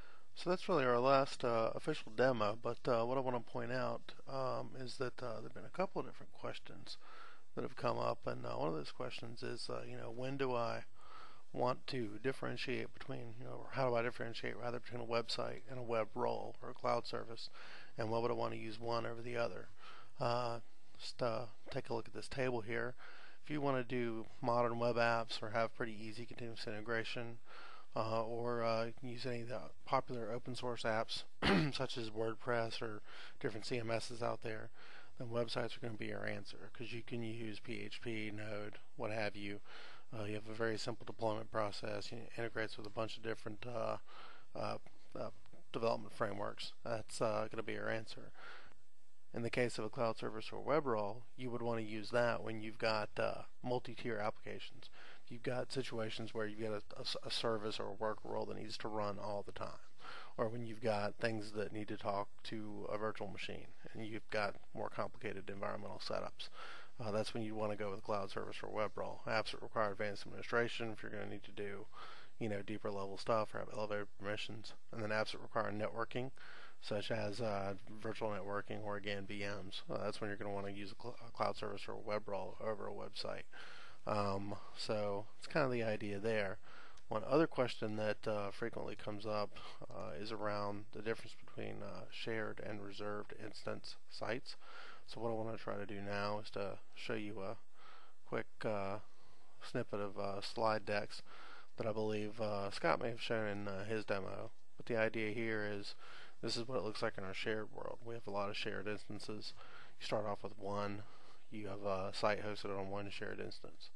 so that's really our last uh, official demo, but uh, what I want to point out um, is that uh, there have been a couple of different questions that have come up, and uh, one of those questions is, uh, you know, when do I want to differentiate between, you know, or how do I differentiate rather between a website and a web role or a cloud service, and what would I want to use one over the other? Uh, just uh, take a look at this table here. If you want to do modern web apps or have pretty easy continuous integration, uh, or uh, use any of the popular open source apps such as WordPress or different C M Ss out there, then websites are going to be your answer, because you can use P H P, Node, what have you. Uh, you have a very simple deployment process. It integrates with a bunch of different uh, uh, uh, development frameworks. That's uh, going to be your answer. In the case of a cloud service or web role, you would want to use that when you've got uh, multi-tier applications. You've got situations where you've got a, a, a service or a work role that needs to run all the time, or when you've got things that need to talk to a virtual machine and you've got more complicated environmental setups. Uh, that's when you want to go with cloud service or web role. Apps that require advanced administration, if you're going to need to do, you know, deeper level stuff or have elevated permissions, and then apps that require networking, such as uh, virtual networking or again V Ms. Uh, that's when you're going to want to use a, cl a cloud service or a web role over a website. Um, so it's kind of the idea there. One other question that uh, frequently comes up uh, is around the difference between uh, shared and reserved instance sites. So what I want to try to do now is to show you a quick uh, snippet of uh, slide decks that I believe uh, Scott may have shown in uh, his demo. But the idea here is this is what it looks like in our shared world. We have a lot of shared instances. You start off with one. You have a site hosted on one shared instance.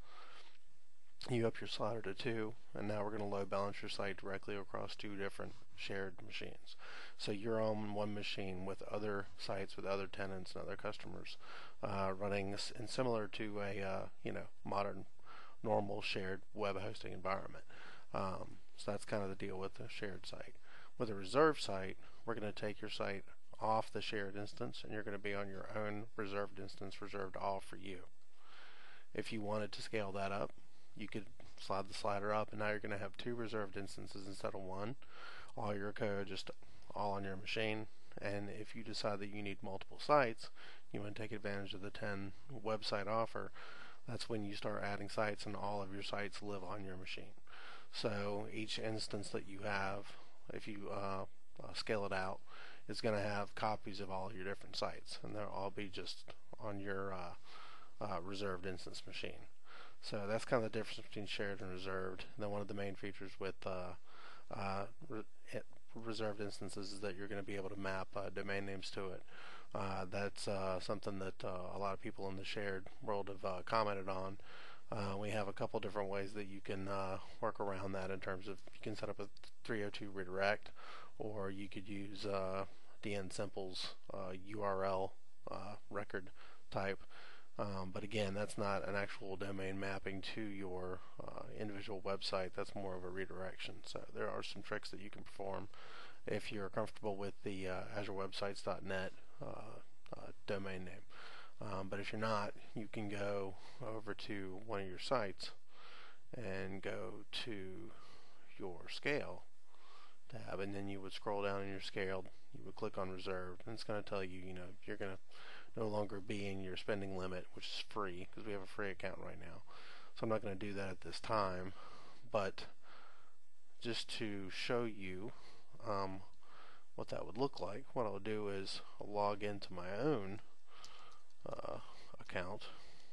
You up your slider to two, and now we're going to load balance your site directly across two different shared machines. So you're on one machine with other sites, with other tenants and other customers, uh, running and similar to a uh, you know modern, normal shared web hosting environment. Um, so that's kind of the deal with the shared site. With a reserved site, we're going to take your site off the shared instance, and you're going to be on your own reserved instance, reserved all for you. If you wanted to scale that up, you could slide the slider up, and now you're going to have two reserved instances instead of one. All your code just all on your machine. And if you decide that you need multiple sites, you want to take advantage of the ten website offer, that's when you start adding sites, and all of your sites live on your machine. So each instance that you have, if you uh, uh, scale it out, is going to have copies of all of your different sites, and they'll all be just on your uh, uh, reserved instance machine. So that's kind of the difference between shared and reserved. And then one of the main features with uh, uh, re reserved instances is that you're going to be able to map uh, domain names to it. Uh, that's uh, something that uh, a lot of people in the shared world have uh, commented on. Uh, we have a couple different ways that you can uh, work around that, in terms of you can set up a three oh two redirect, or you could use uh, D N Simple's uh, U R L uh, record type. Um, but again, that's not an actual domain mapping to your uh, individual website. That's more of a redirection. So there are some tricks that you can perform if you're comfortable with the uh, Azure Websites dot net uh, uh, domain name. Um, but if you're not, you can go over to one of your sites and go to your scale tab, and then you would scroll down in your scaled. You would click on reserved, and it's going to tell you, you know, you're going to no longer be in your spending limit, which is free, because we have a free account right now. So I'm not going to do that at this time, but just to show you um, what that would look like, what I'll do is I'll log into my own uh, account.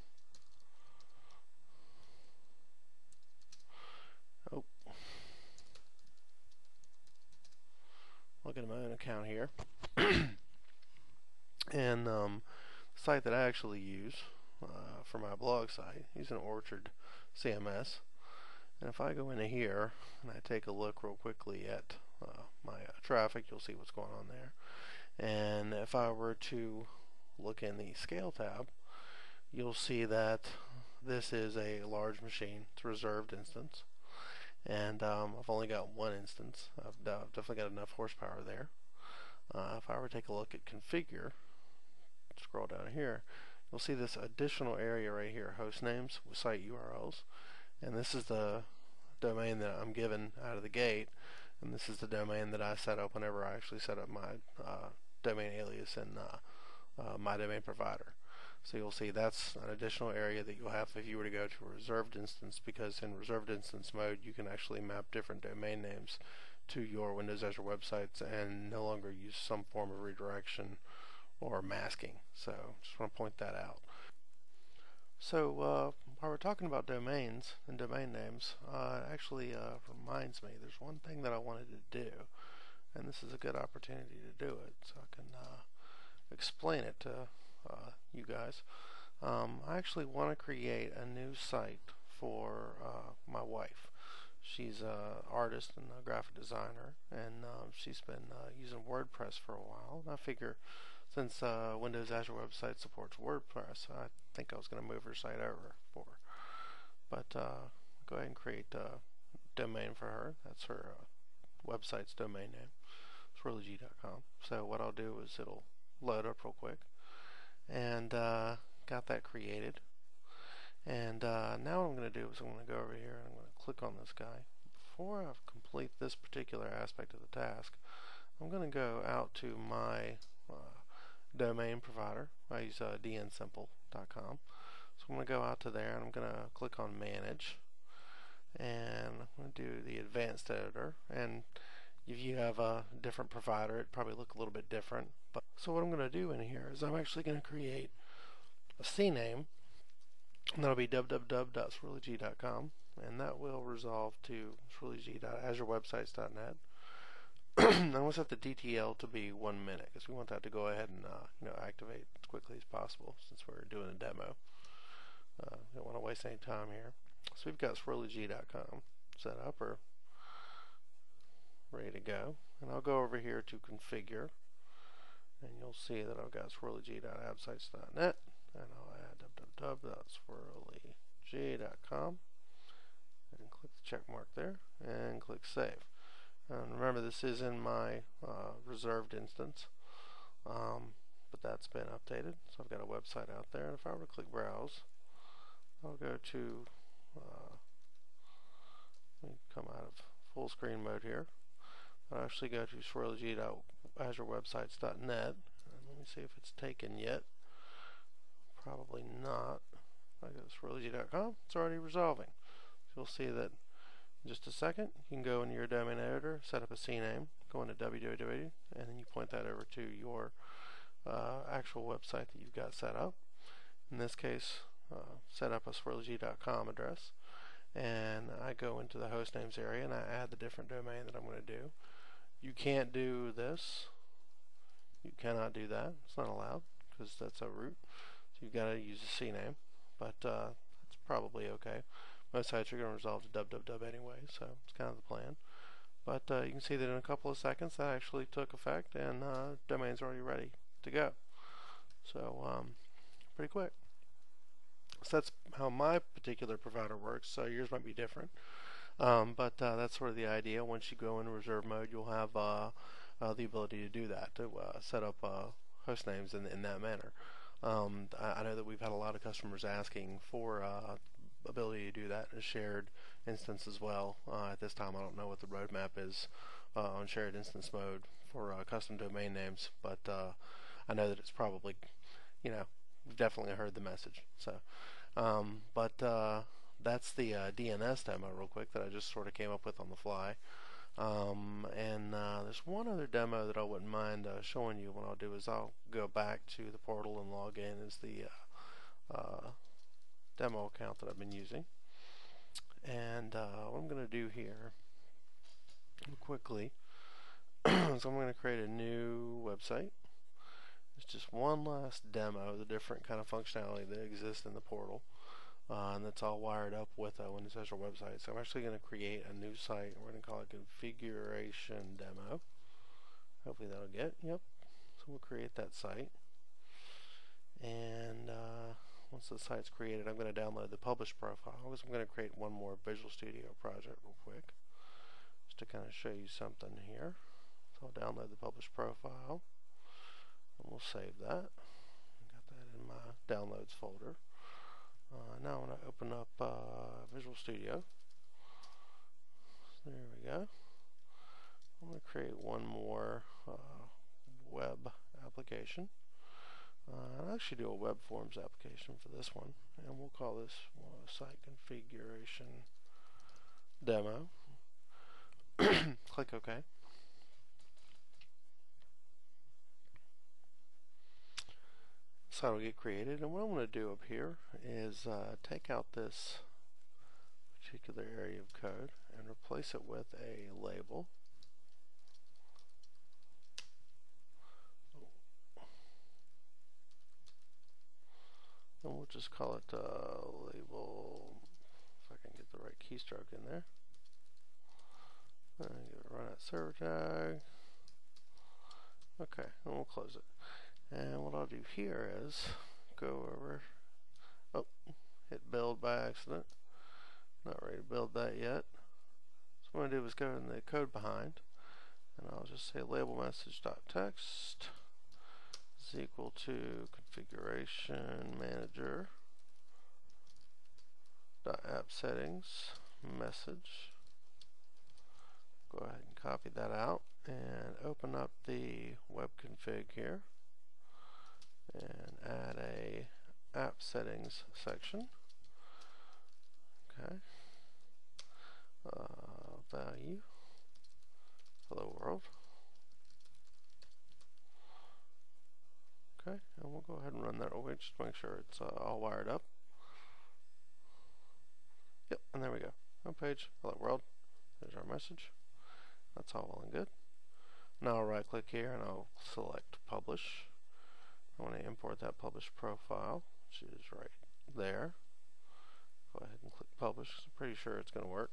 Oh, log into my own account here. And um, the site that I actually use uh, for my blog site, using Orchard C M S. And if I go into here and I take a look real quickly at uh, my uh, traffic, you'll see what's going on there. And if I were to look in the scale tab, you'll see that this is a large machine. It's a reserved instance. And um, I've only got one instance. I've, I've definitely got enough horsepower there. Uh, if I were to take a look at configure, scroll down here, you'll see this additional area right here, host names with site U R Ls, and this is the domain that I'm given out of the gate, And this is the domain that I set up whenever I actually set up my uh, domain alias in uh, uh, my domain provider. So you'll see that's an additional area that you'll have if you were to go to a reserved instance, because in reserved instance mode you can actually map different domain names to your Windows Azure websites and no longer use some form of redirection or masking. So just want to point that out. So uh, while we're talking about domains and domain names, uh, it actually uh, reminds me there's one thing that I wanted to do, and this is a good opportunity to do it so I can uh, explain it to uh, you guys. Um, I actually want to create a new site for uh, my wife. She's an artist and a graphic designer, and um, she's been uh, using WordPress for a while. And I figure since uh, Windows Azure Website supports WordPress, I think I was going to move her site over for her. But uh, go ahead and create a domain for her. That's her uh, website's domain name, swirly g dot com. So what I'll do is it'll load up real quick, and uh, got that created. And uh, now what I'm going to do is I'm going to go over here and I'm going to click on this guy. Before I complete this particular aspect of the task, I'm going to go out to my uh, domain provider. I use uh, d n simple dot com. So I'm going to go out to there and I'm going to click on Manage. And I'm going to do the Advanced Editor. And if you have a different provider, it'd probably look a little bit different. But so what I'm going to do in here is I'm actually going to create a C name, and that'll be w w w dot swirly g dot com, and that will resolve to swirly g dot azure websites dot net. I want to set the D T L to be one minute because we want that to go ahead and uh, you know activate as quickly as possible since we're doing a demo. Uh, don't want to waste any time here. So we've got swirly g dot com set up or ready to go, and I'll go over here to configure, and you'll see that I've got swirly g dot ab sites dot net, and I'll add w w w dot swirly g dot com and click the check mark there and click save. And remember, this is in my uh, reserved instance, um, but that's been updated, so I've got a website out there. And if I were to click browse, I'll go to uh, let me come out of full screen mode here. I'll actually go to swirly g dot azure websites dot net, and let me see if it's taken yet. Probably not. I go to swirly g dot com. It's already resolving. So you'll see that in just a second. You can go into your domain editor, set up a C name, go into w w w, and then you point that over to your uh, actual website that you've got set up. In this case, uh, set up a swirly g dot com address, and I go into the host names area and I add the different domain that I'm going to do. You can't do this. You cannot do that. It's not allowed because that's a root. So you've got to use a C name, but uh, that's probably okay. Most sites are going to resolve to w w w anyway, so it's kind of the plan. But uh, you can see that in a couple of seconds that actually took effect, and uh, domain's already ready to go. So um, pretty quick. So that's how my particular provider works. So yours might be different, um, but uh, that's sort of the idea. Once you go into reserve mode, you'll have uh, uh, the ability to do that, to uh, set up uh, host names in, in that manner. Um, I, I know that we've had a lot of customers asking for uh, ability to do that in a shared instance as well. Uh, at this time, I don't know what the roadmap is uh, on shared instance mode for uh, custom domain names, but uh, I know that it's probably, you know, we've definitely heard the message. So, um, but uh, that's the uh, D N S demo real quick that I just sort of came up with on the fly. Um, and uh, there's one other demo that I wouldn't mind uh, showing you. What I'll do is I'll go back to the portal and log in as the uh, uh, demo account that I've been using. And uh, what I'm going to do here quickly is I'm going to create a new website. It's just one last demo of the different kind of functionality that exists in the portal. Uh, and that's all wired up with a Windows Azure website. So I'm actually going to create a new site. We're going to call it Configuration Demo. Hopefully that'll get, yep. So we'll create that site. And uh, once the site's created, I'm going to download the publish profile, because I'm going to create one more Visual Studio project real quick, just to kind of show you something here. So I'll download the publish profile, and we'll save that. I got that in my downloads folder. Uh, now I want to open up uh, Visual Studio. So there we go. I'm going to create one more uh, web application. Uh, I'll actually do a web forms application for this one, and we'll call this uh, site configuration demo. Click OK. So it'll get created, and what I'm going to do up here is uh, take out this particular area of code and replace it with a label. And we'll just call it uh, label, if I can get the right keystroke in there. And give it a run at server tag. Okay, and we'll close it. And what I'll do here is go over, oh, hit build by accident. Not ready to build that yet. So what I'm going to do is go in the code behind, and I'll just say label message.text is equal to configuration manager dot app settings message. Go ahead and copy that out and open up the web config here and add a app settings section. Okay. Uh, value. Hello world. Okay, and we'll go ahead and run that over just to make sure it's uh, all wired up. Yep, and there we go. Home page. Hello world. There's our message. That's all well and good. Now I'll right click here and I'll select publish. I want to import that publish profile, which is right there. Go ahead and click publish. I'm pretty sure it's going to work.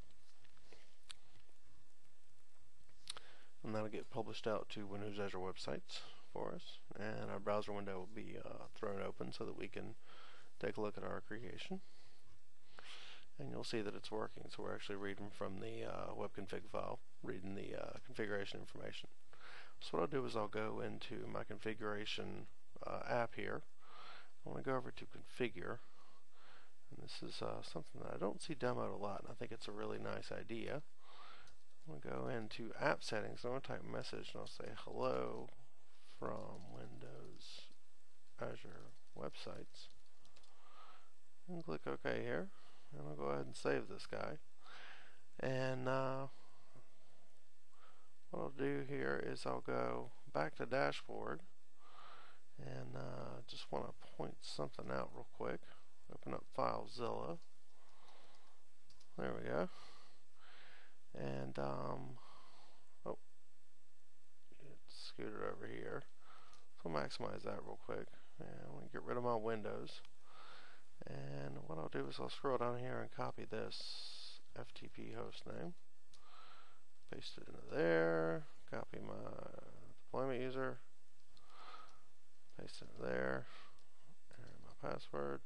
And that'll get published out to Windows Azure websites for us. And our browser window will be uh, thrown open so that we can take a look at our creation. And you'll see that it's working. So we're actually reading from the uh, web config file, reading the uh, configuration information. So what I'll do is I'll go into my configuration uh, app here. I want to go over to configure. And this is uh, something that I don't see demoed a lot, and I think it's a really nice idea. I'm going to go into app settings. I'm going to type message and I'll say hello from Windows Azure websites. And click OK here. And I'll go ahead and save this guy. And uh, what I'll do here is I'll go back to dashboard and uh, just want to point something out real quick. Open up FileZilla. There we go. And um, oh, it's scooted over here. So I'll maximize that real quick. And I'm going to get rid of my windows. And what I'll do is I'll scroll down here and copy this F T P host name. Paste it into there. Copy my deployment user. Paste it in there. And my password.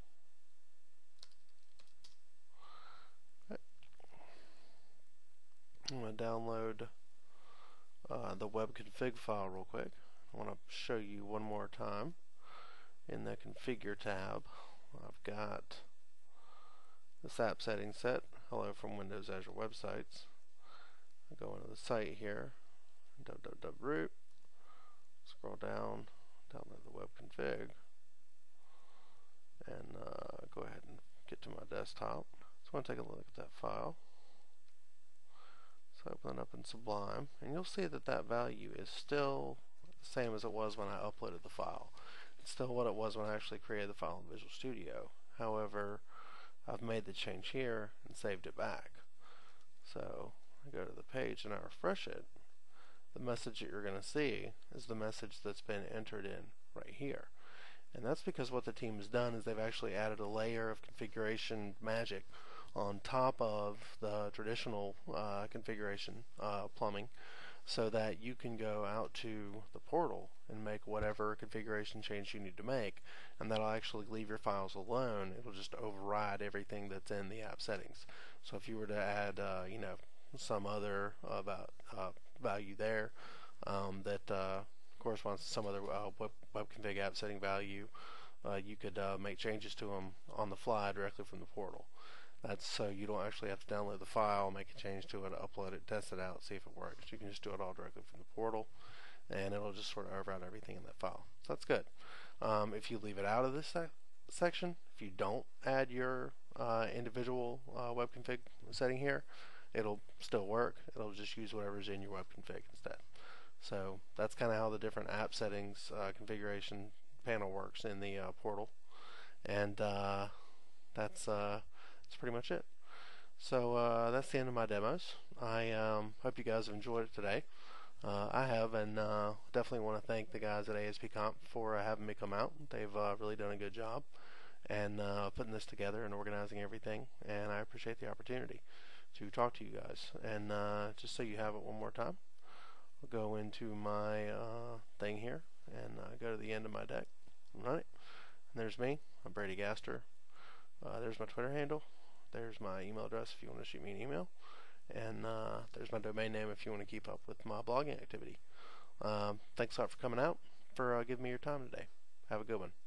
Okay. I'm going to download uh, the web config file real quick. I want to show you one more time. In the configure tab, I've got this app settings set, hello from Windows Azure websites. I go into the site here, www root, scroll down, download the web config, and uh, go ahead and get to my desktop. So I want to take a look at that file. So open it up in Sublime, and you'll see that that value is still the same as it was when I uploaded the file. It's still what it was when I actually created the file in Visual Studio. However, I've made the change here and saved it back. So I go to the page and I refresh it. The message that you're going to see is the message that's been entered in right here. And that's because what the team has done is they've actually added a layer of configuration magic on top of the traditional uh, configuration uh, plumbing, so that you can go out to the portal and make whatever configuration change you need to make, and that'll actually leave your files alone. It'll just override everything that's in the app settings. So if you were to add, uh, you know, some other uh, about, uh, value there um, that uh, corresponds to some other uh, web, web config app setting value, uh, you could uh, make changes to them on the fly directly from the portal. That's so you don't actually have to download the file, make a change to it, upload it, test it out, see if it works. You can just do it all directly from the portal, and it'll just sort of override everything in that file. So that's good. Um, if you leave it out of this sec section, if you don't add your uh, individual uh, web config setting here, it'll still work. It'll just use whatever's in your web config instead. So that's kind of how the different app settings uh, configuration panel works in the uh, portal, and uh, that's uh, that's pretty much it. So uh, that's the end of my demos. I um, hope you guys have enjoyed it today. Uh, I have, and uh, definitely want to thank the guys at A S P Comp for uh, having me come out. They've uh, really done a good job and uh, putting this together and organizing everything, and I appreciate the opportunity to talk to you guys. And uh, just so you have it one more time, I'll go into my uh, thing here and uh, go to the end of my deck. Run it. And there's me. I'm Brady Gaster. Uh, there's my Twitter handle. There's my email address if you want to shoot me an email. And uh, there's my domain name if you want to keep up with my blogging activity. Um, thanks a lot for coming out, for uh, giving me your time today. Have a good one.